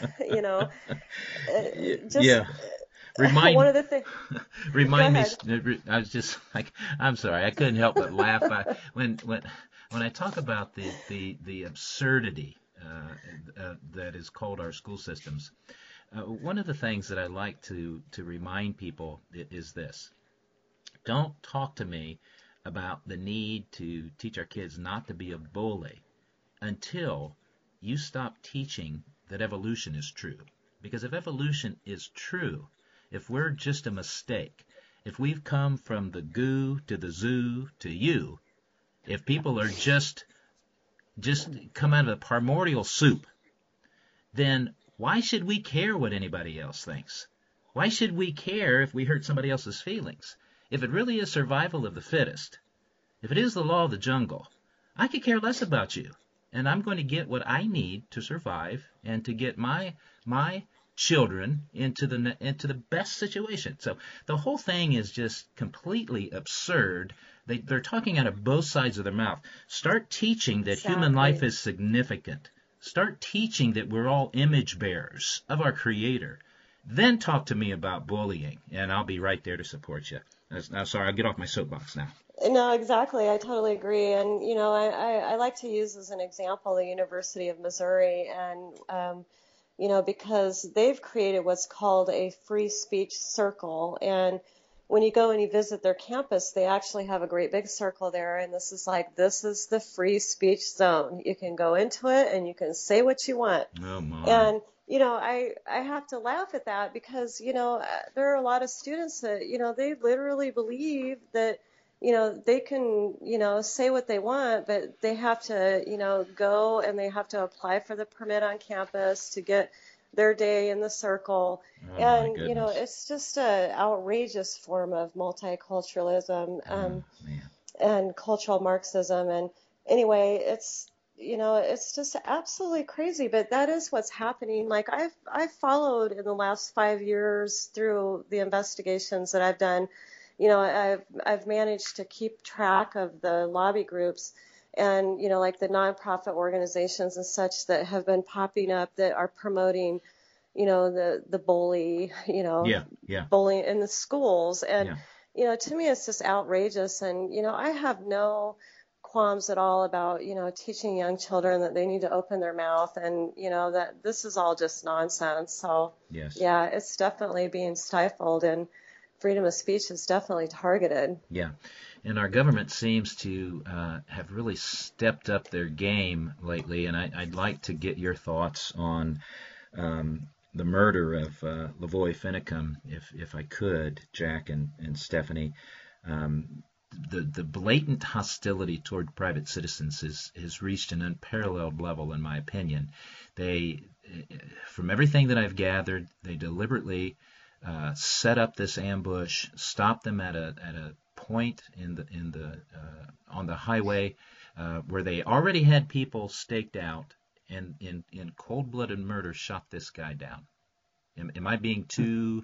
Remind one of the things. Remind me. I was just like, I'm sorry, I couldn't help but laugh when I talk about the absurdity that is called our school systems. One of the things that I like to remind people is this: don't talk to me about the need to teach our kids not to be a bully until you stop teaching that evolution is true. Because if evolution is true, if we're just a mistake, if we've come from the goo to the zoo to you, if people are just come out of the primordial soup, then why should we care what anybody else thinks? Why should we care if we hurt somebody else's feelings? If it really is survival of the fittest, if it is the law of the jungle, I could care less about you. And I'm going to get what I need to survive and to get my children into the best situation. So the whole thing is just completely absurd. They're talking out of both sides of their mouth. Start teaching that human life is significant. Start teaching that we're all image bearers of our Creator. Then talk to me about bullying, and I'll be right there to support you. I'm sorry, I'll get off my soapbox now. No, exactly. I totally agree. And, I like to use as an example the University of Missouri, and, because they've created what's called a free speech circle. And when you go and you visit their campus, they actually have a great big circle there. And this is the free speech zone. You can go into it and you can say what you want. Oh, my. And, I have to laugh at that because, there are a lot of students that, they literally believe that, they can, say what they want, but they have to, go and they have to apply for the permit on campus to get their day in the circle. Oh, and, it's just an outrageous form of multiculturalism and cultural Marxism. And anyway, it's just absolutely crazy, but that is what's happening. Like I've followed in the last 5 years through the investigations that I've done, I've managed to keep track of the lobby groups and, like the nonprofit organizations and such that have been popping up that are promoting, the bully, bullying in the schools. And, to me, it's just outrageous. And, I have no qualms at all about, teaching young children that they need to open their mouth and, that this is all just nonsense. So, yeah, it's definitely being stifled, and freedom of speech is definitely targeted. Yeah. And our government seems to have really stepped up their game lately, and I'd like to get your thoughts on the murder of Lavoy Finicum, if I could, Jack and Stephanie. The blatant hostility toward private citizens has reached an unparalleled level, in my opinion. They, from everything that I've gathered, they deliberately set up this ambush, stopped them at a point on the highway where they already had people staked out, and in cold-blooded murder shot this guy down. Am I being too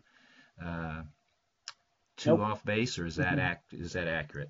Nope. off base, or is that accurate?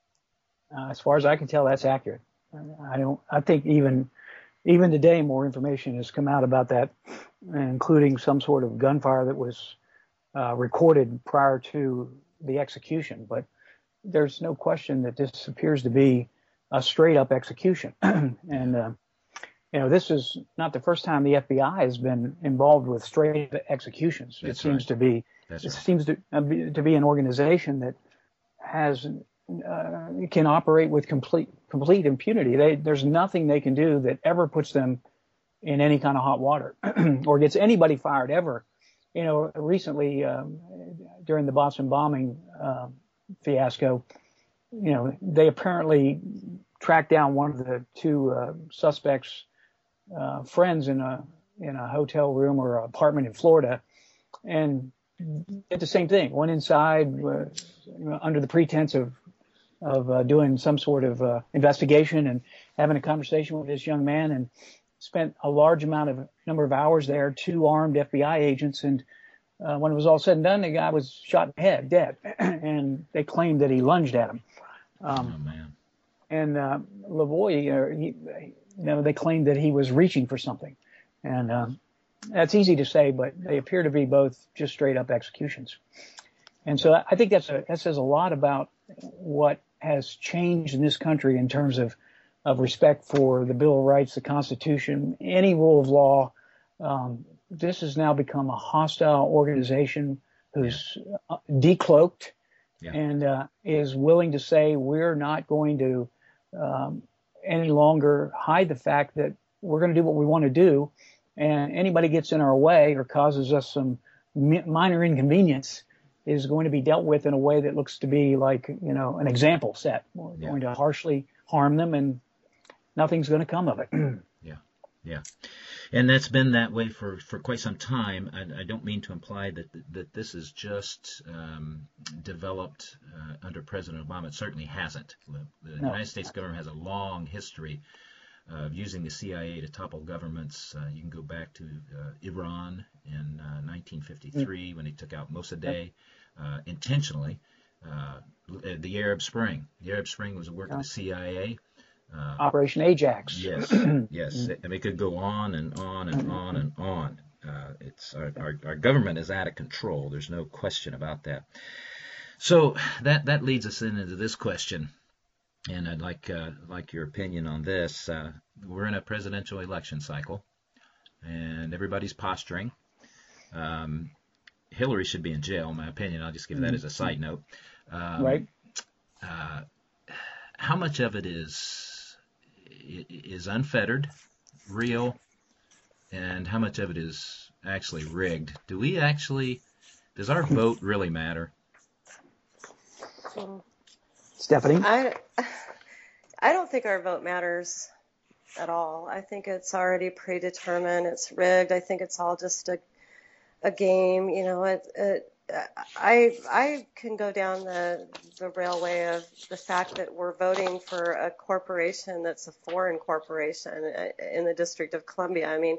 As far as I can tell, that's accurate. I think even today more information has come out about that, including some sort of gunfire that was recorded prior to the execution. But there's no question that this appears to be a straight up execution. And this is not the first time the FBI has been involved with straight executions. That's it seems right. to be. That's It right. seems to be an organization that has can operate with complete impunity. There's nothing they can do that ever puts them in any kind of hot water or gets anybody fired ever. Recently during the Boston bombing fiasco, they apparently tracked down one of the two suspects' friends in a hotel room or apartment in Florida, and did the same thing. Went inside under the pretense of doing some sort of investigation and having a conversation with this young man, and spent a large number of hours there, 2 armed FBI agents, and when it was all said and done, the guy was shot in the head, dead, and they claimed that he lunged at him. Oh man! And Lavoy, they claimed that he was reaching for something, and that's easy to say, but they appear to be both just straight up executions. And so I think that says a lot about what has changed in this country in terms of respect for the Bill of Rights, the Constitution, any rule of law. This has now become a hostile organization who's decloaked and is willing to say we're not going to any longer hide the fact that we're going to do what we want to do, and anybody gets in our way or causes us some minor inconvenience is going to be dealt with in a way that looks to be like, an example set. We're going to harshly harm them, and nothing's going to come of it. Yeah. And that's been that way for quite some time. I don't mean to imply that this is just developed under President Obama. It certainly hasn't. The United States government has a long history of using the CIA to topple governments. You can go back to Iran in 1953 when they took out Mossadegh intentionally. The Arab Spring. The Arab Spring was a work of the CIA. Operation Ajax. Yes, yes. And it could go on and on and on and on. It's our government is out of control. There's no question about that. So that leads us into this question, and I'd like your opinion on this. We're in a presidential election cycle, and everybody's posturing. Hillary should be in jail, in my opinion. I'll just give that as a side note. Right. How much of it is unfettered, real, and how much of it is actually rigged? Does our vote really matter? Stephanie? I don't think our vote matters at all. I think it's already predetermined. It's rigged. I think it's all just a game. I can go down the railway of the fact that we're voting for a corporation that's a foreign corporation in the District of Columbia. I mean,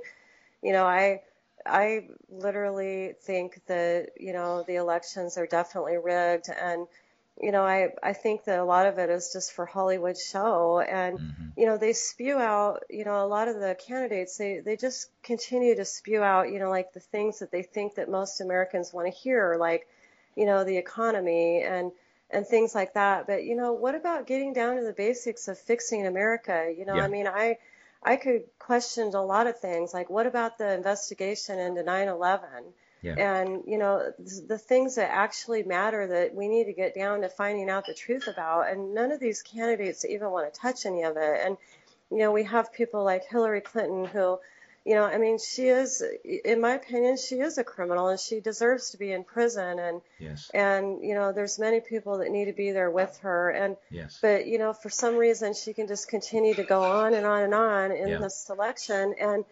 I literally think that, the elections are definitely rigged. And, I think that a lot of it is just for Hollywood show. And, they spew out, a lot of the candidates, they just continue to spew out, like the things that they think that most Americans want to hear, like, the economy and things like that. But, what about getting down to the basics of fixing America? I mean, I could question a lot of things, like what about the investigation into 9/11? Yeah. And, the things that actually matter that we need to get down to finding out the truth about. And none of these candidates even want to touch any of it. And, we have people like Hillary Clinton who, I mean, she is, in my opinion, she is a criminal and she deserves to be in prison. And, yes. And, there's many people that need to be there with her. And, yes. But, for some reason, she can just continue to go on and on and on in this election and,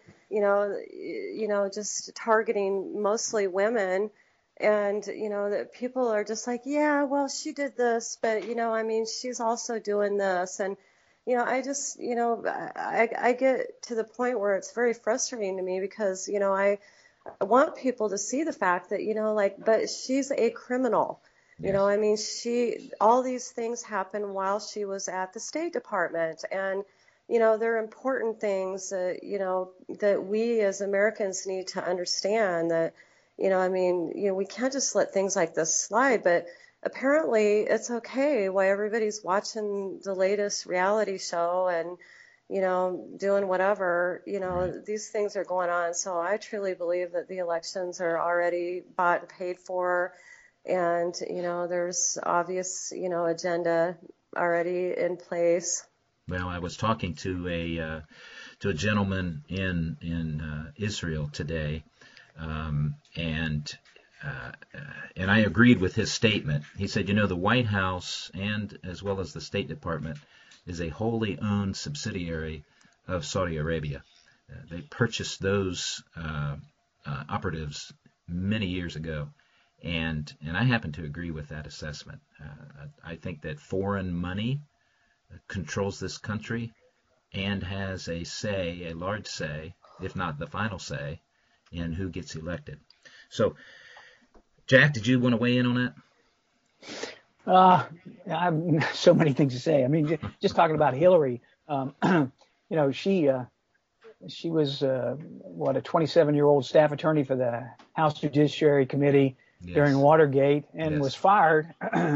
just targeting mostly women. And, that people are just like, yeah, well, she did this, but, I mean, she's also doing this. And, I just, I get to the point where it's very frustrating to me because, I want people to see the fact that, but she's a criminal. Yes. I mean, all these things happened while she was at the State Department. And, there are important things that, that we as Americans need to understand that, I mean, we can't just let things like this slide, but apparently it's okay while everybody's watching the latest reality show and, doing whatever, right. These things are going on. So I truly believe that the elections are already bought and paid for. And, there's obvious, agenda already in place. Well, I was talking to a gentleman in Israel today, and I agreed with his statement. He said, the White House and as well as the State Department is a wholly owned subsidiary of Saudi Arabia. They purchased those operatives many years ago, and I happen to agree with that assessment. I think that foreign money controls this country and has a large say, if not the final say, in who gets elected. So, Jack, did you want to weigh in on that? I have so many things to say. I mean, just talking about Hillary, she was, a 27-year-old staff attorney for the House Judiciary Committee during Watergate and was fired.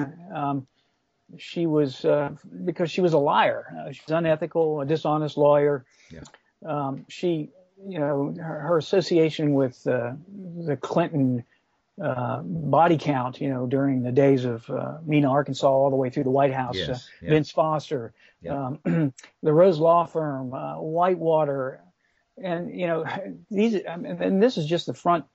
She was, because she was a liar. She was unethical, a dishonest lawyer. Yeah. She, her association with the Clinton body count, during the days of Mena, Arkansas, all the way through the White House, Vince Foster, the Rose Law Firm, Whitewater, and and this is just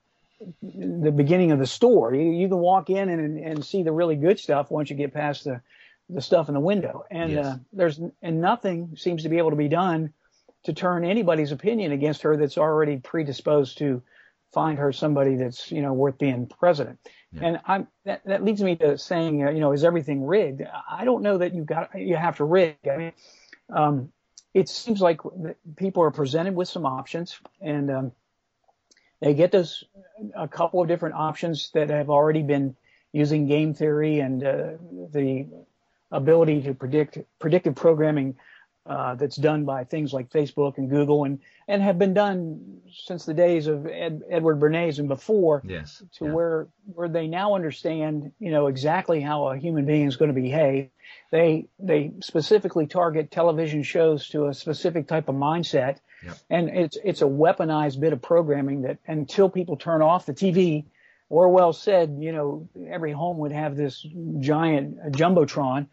the beginning of the story. You can walk in and see the really good stuff once you get past the stuff in the window, and nothing seems to be able to be done to turn anybody's opinion against her that's already predisposed to find her somebody that's, worth being president. Yeah. And that leads me to saying, is everything rigged? I don't know that you have to rig. I mean, it seems like people are presented with some options, and they get a couple of different options that have already been using game theory and the ability to predictive programming that's done by things like Facebook and Google and have been done since the days of Edward Bernays and before, where they now understand, exactly how a human being is going to behave. They specifically target television shows to a specific type of mindset. Yep. And it's a weaponized bit of programming that until people turn off the TV, Orwell said, every home would have this giant jumbotron.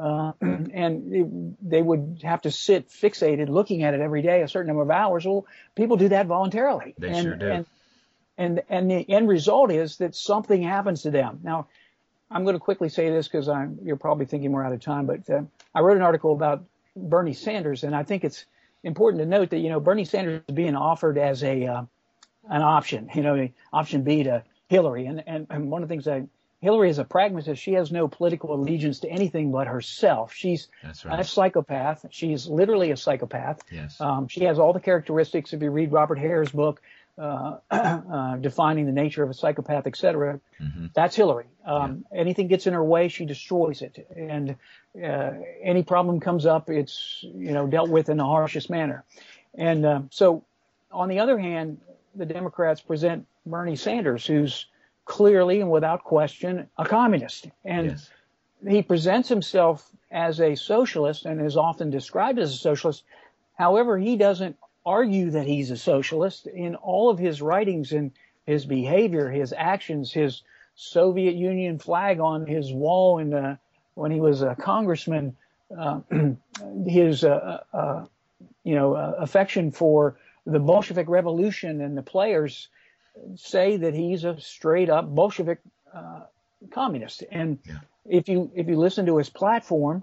And they would have to sit fixated looking at it every day, a certain number of hours. Well, people do that voluntarily. They sure do. And the end result is that something happens to them. Now, I'm going to quickly say this because you're probably thinking we're out of time, but I wrote an article about Bernie Sanders, and I think it's important to note that, Bernie Sanders is being offered as an option, option B to Hillary. And one of the things Hillary is a pragmatist. She has no political allegiance to anything but herself. She's a psychopath. She's literally a psychopath. Yes. She has all the characteristics, if you read Robert Hare's book, defining the nature of a psychopath, etc. That's Hillary. Anything gets in her way, she destroys it. And any problem comes up, it's dealt with in the harshest manner. And so, on the other hand, the Democrats present Bernie Sanders, who's clearly and without question a communist. And he presents himself as a socialist and is often described as a socialist. However, he doesn't argue that he's a socialist. In all of his writings and his behavior, his actions, his Soviet Union flag on his wall when he was a congressman, his affection for the Bolshevik Revolution and the players say that he's a straight up Bolshevik communist. And if you listen to his platform,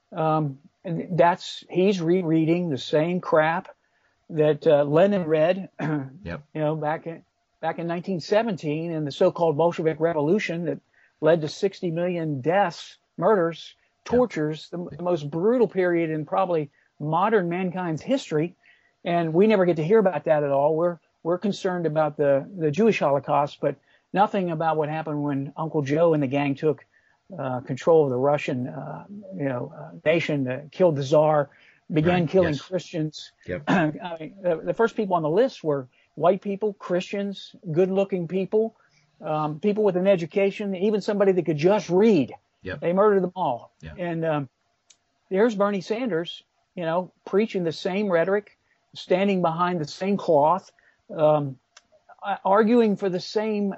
he's rereading the same crap that Lenin read, back in 1917 in the so-called Bolshevik Revolution that led to 60 million deaths, murders, tortures, the most brutal period in probably modern mankind's history. And we never get to hear about that at all. We're concerned about the Jewish Holocaust, but nothing about what happened when Uncle Joe and the gang took control of the Russian, nation, killed the Czar, began killing Christians. I mean, the first people on the list were white people, Christians, good-looking people, people with an education, even somebody that could just read. They murdered them all. And there's Bernie Sanders, preaching the same rhetoric, standing behind the same cloth, arguing for the same,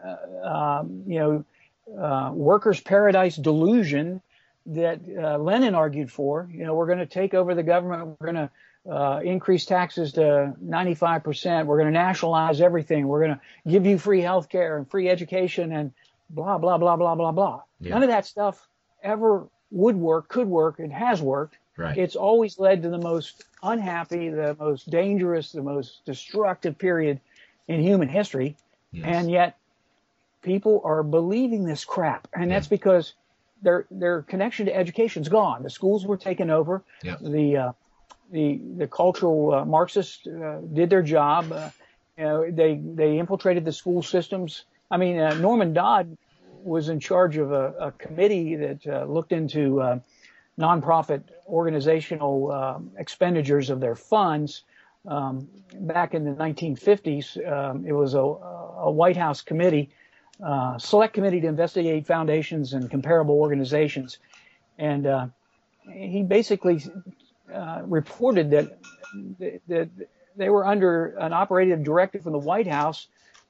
workers' paradise delusion that Lenin argued for. We're going to take over the government. We're going to increase taxes to 95%. We're going to nationalize everything. We're going to give you free health care and free education and blah, blah, blah, blah, blah, blah. None of that stuff ever would work, could work, and has worked. It's always led to the most unhappy, the most dangerous, the most destructive period in human history. And yet people are believing this crap. And that's because their connection to education's gone. The schools were taken over. The cultural Marxists did their job. They infiltrated the school systems. I mean, Norman Dodd was in charge of a committee that looked into nonprofit organizational expenditures of their funds back in the 1950s. It was a White House committee, select committee to investigate foundations and comparable organizations. And he basically reported that they were under an operative directive from the White House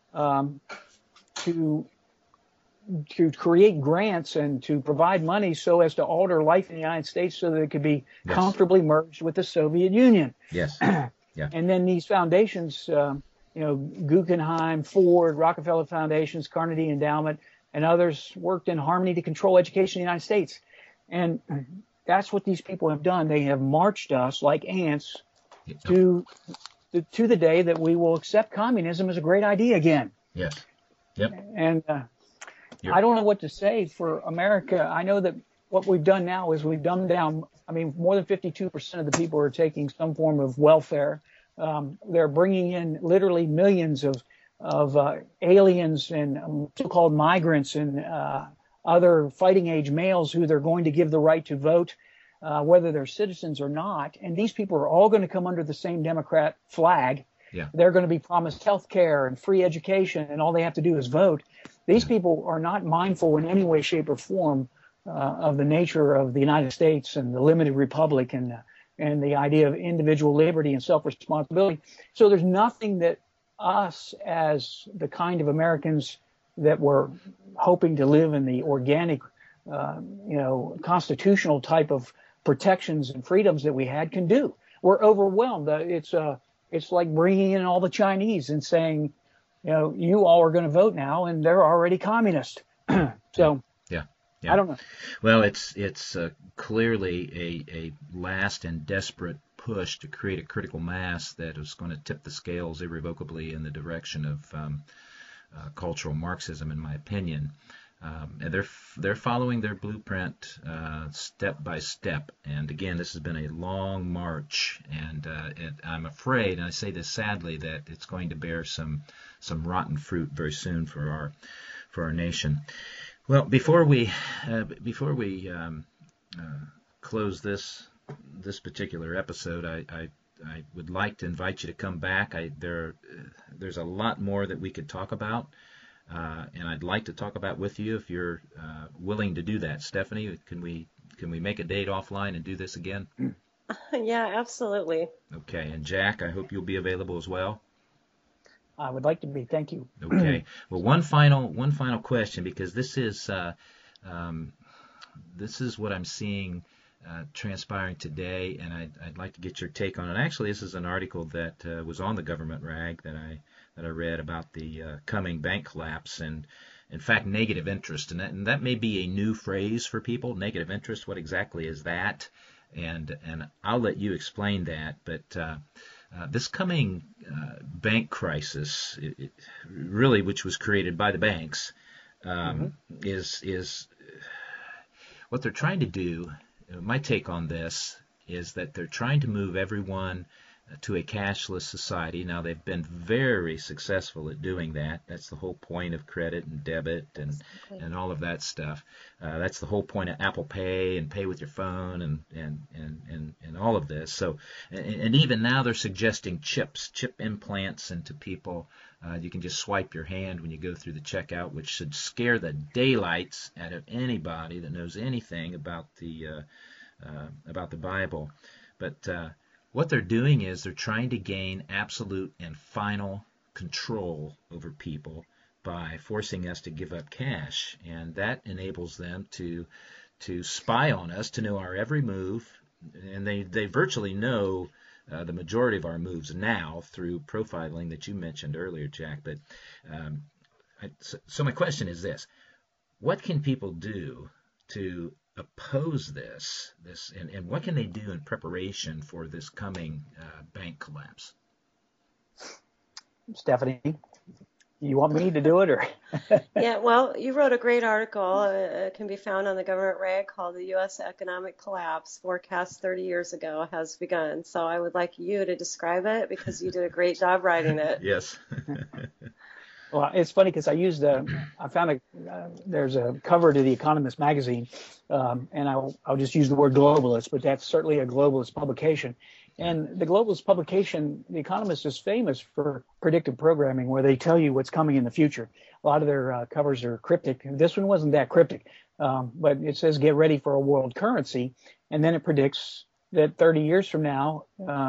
to create grants and to provide money so as to alter life in the United States so that it could be comfortably merged with the Soviet Union. And then these foundations, Guggenheim, Ford, Rockefeller Foundations, Carnegie Endowment, and others worked in harmony to control education in the United States. And that's what these people have done. They have marched us like ants to the day that we will accept communism as a great idea again. And I don't know what to say for America. I know that what we've done now is we've dumbed down. I mean, more than 52% of the people are taking some form of welfare. They're bringing in literally millions of aliens and so-called migrants and other fighting age males who they're going to give the right to vote, whether they're citizens or not. And these people are all going to come under the same Democrat flag. They're going to be promised health care and free education, and all they have to do is vote. These people are not mindful in any way, shape, or form of the nature of the United States and the limited republic and the idea of individual liberty and self-responsibility. So there's nothing that us as the kind of Americans that were hoping to live in the organic, constitutional type of protections and freedoms that we had can do. We're overwhelmed. It's like bringing in all the Chinese and saying, you all are going to vote now, and they're already communist. So I don't know. Well, it's clearly a last and desperate push to create a critical mass that is going to tip the scales irrevocably in the direction of cultural Marxism, in my opinion. And they're following their blueprint step by step. And again, this has been a long march, and I'm afraid, and I say this sadly, that it's going to bear some rotten fruit very soon for our nation. Well, before we close this particular episode, I would like to invite you to come back. There's a lot more that we could talk about, and I'd like to talk about with you if you're willing to do that. Stephanie, can we make a date offline and do this again? Yeah, absolutely. Okay, and Jack, I hope you'll be available as well. I would like to be. Thank you. Okay. Well, one final question, because this is what I'm seeing transpiring today, and I'd like to get your take on it. Actually, this is an article that was on the Government Rag that I read about the coming bank collapse and, in fact, negative interest, and that may be a new phrase for people. Negative interest. What exactly is that? And I'll let you explain that, but. This coming bank crisis, really, which was created by the banks, is what they're trying to do. My take on this is that they're trying to move everyone to a cashless society. Now, they've been very successful at doing that. That's the whole point of credit and debit and all of that stuff. That's the whole point of Apple Pay and pay with your phone and all of this. So, and even now they're suggesting chip implants into people. You can just swipe your hand when you go through the checkout, which should scare the daylights out of anybody that knows anything about the Bible. But what they're doing is they're trying to gain absolute and final control over people by forcing us to give up cash, and that enables them to spy on us, to know our every move, and they virtually know the majority of our moves now through profiling that you mentioned earlier, Jack. But so my question is this: what can people do to oppose this and what can they do in preparation for this coming bank collapse? Stephanie, you want me to do it, or? Yeah, well, you wrote a great article. It can be found on the Government Rag called "The U.S. Economic Collapse Forecast 30 Years Ago Has Begun." So I would like you to describe it because you did a great job writing it. Yes. Well, it's funny because I found there's a cover to The Economist magazine, and I'll just use the word globalist, but that's certainly a globalist publication. And the globalist publication, The Economist, is famous for predictive programming, where they tell you what's coming in the future. A lot of their covers are cryptic. This one wasn't that cryptic, but it says get ready for a world currency, and then it predicts that 30 years from now,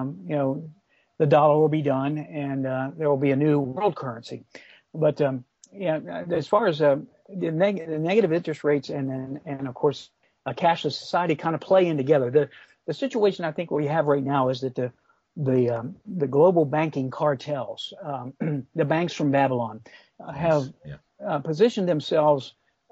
the dollar will be done, and there will be a new world currency. But as far as the negative interest rates and of course a cashless society kind of play in together. The situation I think we have right now is that the global banking cartels, the banks from Babylon, have positioned themselves.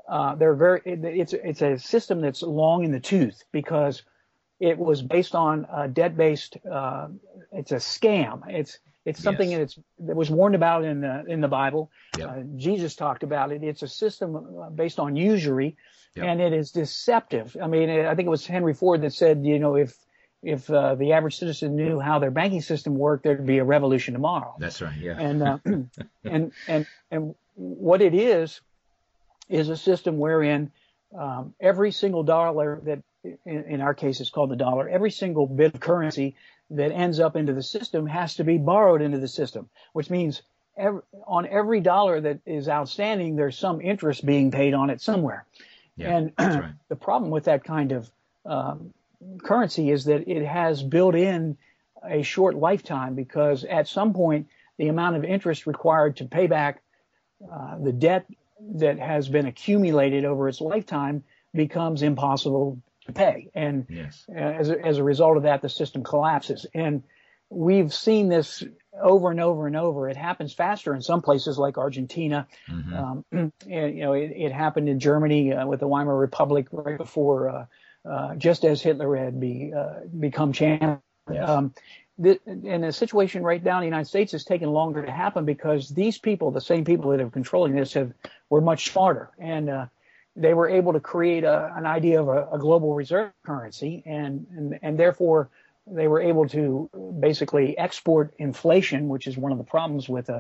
It's a system that's long in the tooth because it was based on debt-based. It's a scam. It's something that was warned about in the Bible. Yep. Jesus talked about it. It's a system based on usury, and it is deceptive. I mean, I think it was Henry Ford that said, if the average citizen knew how their banking system worked, there'd be a revolution tomorrow. That's right. Yeah. And and what it is a system wherein every single dollar that, in our case, is called the dollar, every single bit of currency that ends up into the system has to be borrowed into the system, which means on every dollar that is outstanding, there's some interest being paid on it somewhere. Yeah, and that's right. The problem with that kind of currency is that it has built in a short lifetime, because at some point the amount of interest required to pay back the debt that has been accumulated over its lifetime becomes impossible to pay. And as a result of that, the system collapses. And we've seen this over and over and over. It happens faster in some places like Argentina. Mm-hmm. And, it happened in Germany with the Weimar Republic right before, just as Hitler had become chancellor. Yes. And the situation right now in the United States has taken longer to happen because these people, the same people that are controlling this, were much smarter. And they were able to create an idea of a global reserve currency, and therefore they were able to basically export inflation, which is one of the problems with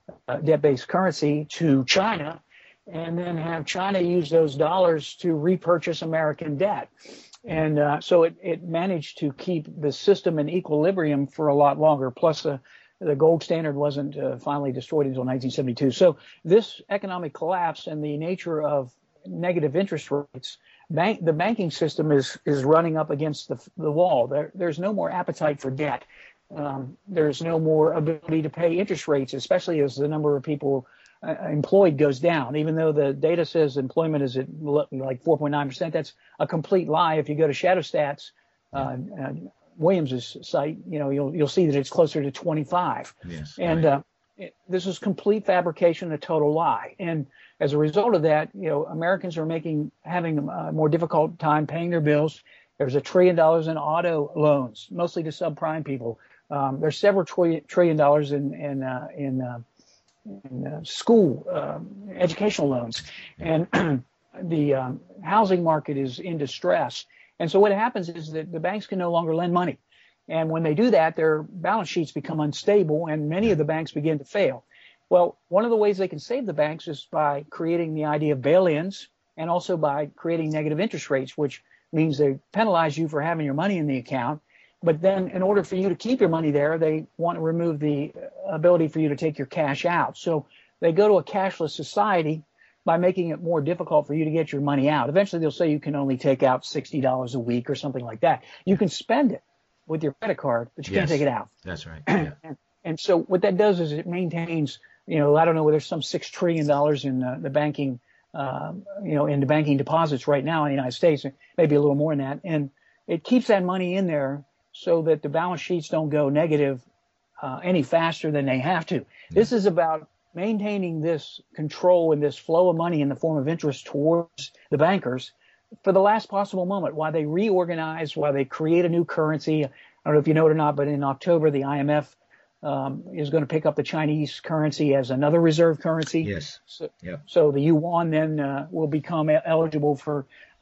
debt-based currency to China, and then have China use those dollars to repurchase American debt. And so it managed to keep the system in equilibrium for a lot longer. Plus, the gold standard wasn't finally destroyed until 1972. So this economic collapse and the nature of negative interest rates, the banking system is running up against the wall. There's no more appetite for debt. There's no more ability to pay interest rates, especially as the number of people employed goes down. Even though the data says employment is at like 4.9%, that's a complete lie. If you go to Shadow Stats, Williams's site, you'll see that it's closer to 25. Yes. And this is complete fabrication, a total lie. And as a result of that, Americans are having a more difficult time paying their bills. There's $1 trillion in auto loans, mostly to subprime people. There's several $1 trillion in school educational loans, and the housing market is in distress. And so what happens is that the banks can no longer lend money. And when they do that, their balance sheets become unstable, and many of the banks begin to fail. Well, one of the ways they can save the banks is by creating the idea of bail-ins, and also by creating negative interest rates, which means they penalize you for having your money in the account. But then in order for you to keep your money there, they want to remove the ability for you to take your cash out. So they go to a cashless society by making it more difficult for you to get your money out. Eventually, they'll say you can only take out $60 a week or something like that. You can spend it with your credit card, but you can't take it out. That's right. Yeah. And so what that does is it maintains, I don't know, there's some $6 trillion in the banking, in the banking deposits right now in the United States, maybe a little more than that. And it keeps that money in there so that the balance sheets don't go negative any faster than they have to. Yeah. This is about maintaining this control and this flow of money in the form of interest towards the bankers for the last possible moment, while they reorganize, while they create a new currency. I don't know if you know it or not, but in October, the IMF is going to pick up the Chinese currency as another reserve currency. Yes. So the yuan then will become eligible for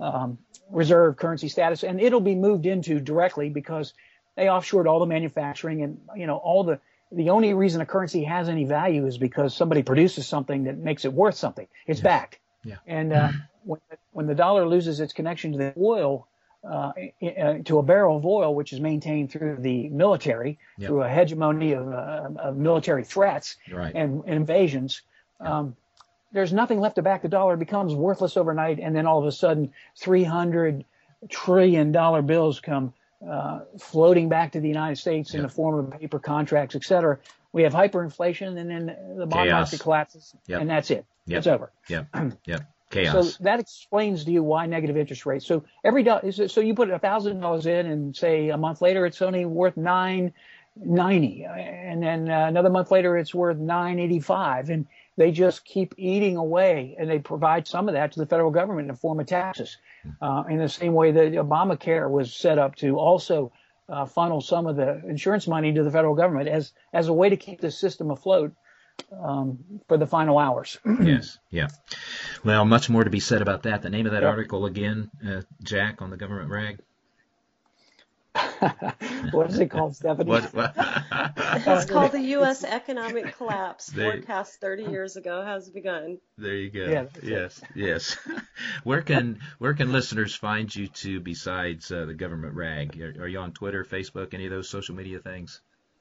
reserve currency status, and it'll be moved into directly because they offshored all the manufacturing, and all the only reason a currency has any value is because somebody produces something that makes it worth something. It's backed. Yeah. And when the dollar loses its connection to the oil, to a barrel of oil, which is maintained through the military, through a hegemony of military threats and invasions, there's nothing left to back the dollar. It becomes worthless overnight, and then all of a sudden $300 trillion bills come floating back to the United States in the form of paper contracts, et cetera. We have hyperinflation, and then the bond market collapses, and that's it. It's over. Chaos. So that explains to you why negative interest rates. So so you put $1,000 in, and say a month later it's only worth $990, and then another month later it's worth $985, and they just keep eating away, and they provide some of that to the federal government in the form of taxes. In the same way that Obamacare was set up to also funnel some of the insurance money to the federal government as a way to keep the system afloat for the final hours. Yes, yeah. Well, much more to be said about that. The name of that article again, Jack, on the Government Rag? What is it called, Stephanie? It's called the U.S. Economic Collapse. Forecast 30 years ago has begun. There you go. Yeah, yes. Where can listeners find you too besides the Government Rag? Are you on Twitter, Facebook, any of those social media things?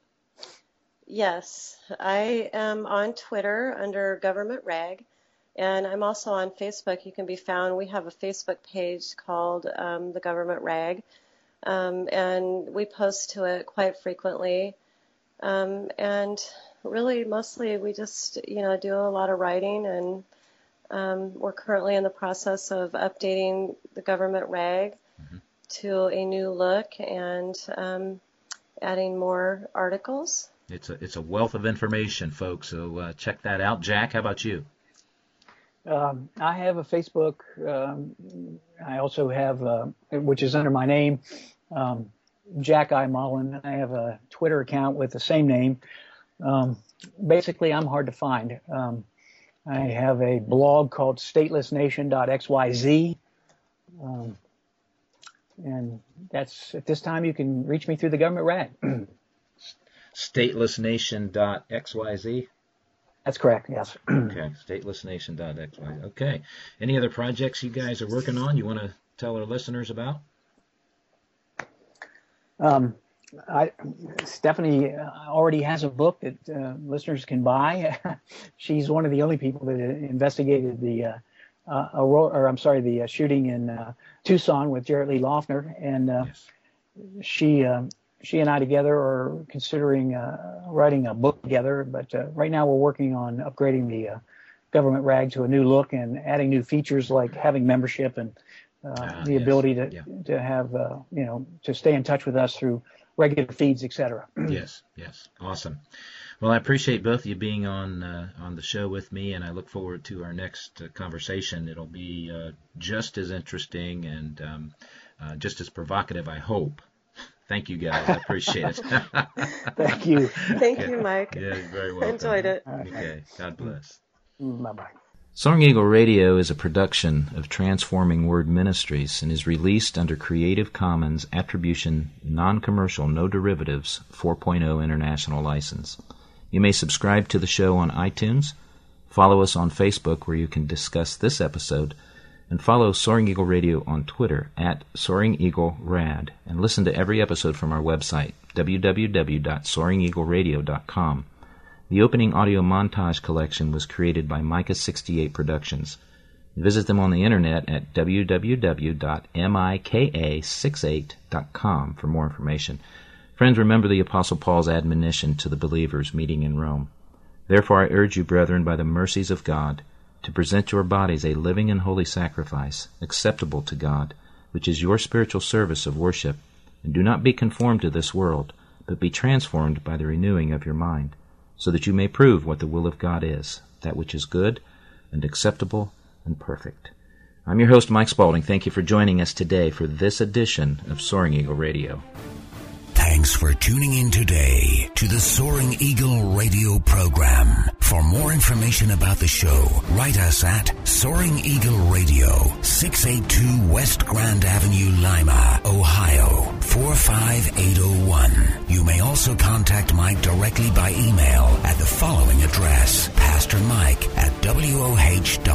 Yes, I am on Twitter under Government Rag, and I'm also on Facebook. You can be found. We have a Facebook page called the Government Rag, and we post to it quite frequently. And really, mostly, we just do a lot of writing, and we're currently in the process of updating the Government Rag to a new look and adding more articles. It's a wealth of information, folks, so check that out. Jack, how about you? I have a Facebook. I also have, which is under my name, Jack I. Mullen. I have a Twitter account with the same name. Basically, I'm hard to find. I have a blog called statelessnation.xyz. And that's, at this time, you can reach me through the Government Rag. Statelessnation.xyz? That's correct, yes. Okay, statelessnation.xyz. Okay. Any other projects you guys are working on you want to tell our listeners about? Stephanie already has a book that listeners can buy. She's one of the only people that investigated the shooting in Tucson with Jarrett Lee Loughner, and Yes. she and I together are considering writing a book together. But right now we're working on upgrading the government rag to a new look and adding new features like having membership and the yes. ability Yeah. to have to stay in touch with us through regular feeds, etc. Yes. Awesome. Well, I appreciate both of you being on the show with me, and I look forward to our next conversation. It'll be just as interesting and just as provocative, I hope. Thank you, guys. I appreciate it. Thank you. Thank you, Mike. Yeah, you're very welcome. Enjoyed it. Okay. God bless. Bye-bye. Soaring Eagle Radio is a production of Transforming Word Ministries and is released under Creative Commons Attribution Non-Commercial No Derivatives 4.0 International License. You may subscribe to the show on iTunes, follow us on Facebook where you can discuss this episode, and follow Soaring Eagle Radio on Twitter at Soaring Eagle Rad, and listen to every episode from our website, www.soaringeagleradio.com. The opening audio montage collection was created by Micah68 Productions. Visit them on the internet at www.mika68.com for more information. Friends, remember the Apostle Paul's admonition to the believers meeting in Rome. Therefore I urge you, brethren, by the mercies of God, to present your bodies a living and holy sacrifice, acceptable to God, which is your spiritual service of worship. And do not be conformed to this world, but be transformed by the renewing of your mind, so that you may prove what the will of God is, that which is good and acceptable and perfect. I'm your host, Mike Spaulding. Thank you for joining us today for this edition of Soaring Eagle Radio. Thanks for tuning in today to the Soaring Eagle radio program. For more information about the show, write us at Soaring Eagle Radio, 682 West Grand Avenue, Lima, Ohio, 45801. You may also contact Mike directly by email at the following address, pastormike@woh.com.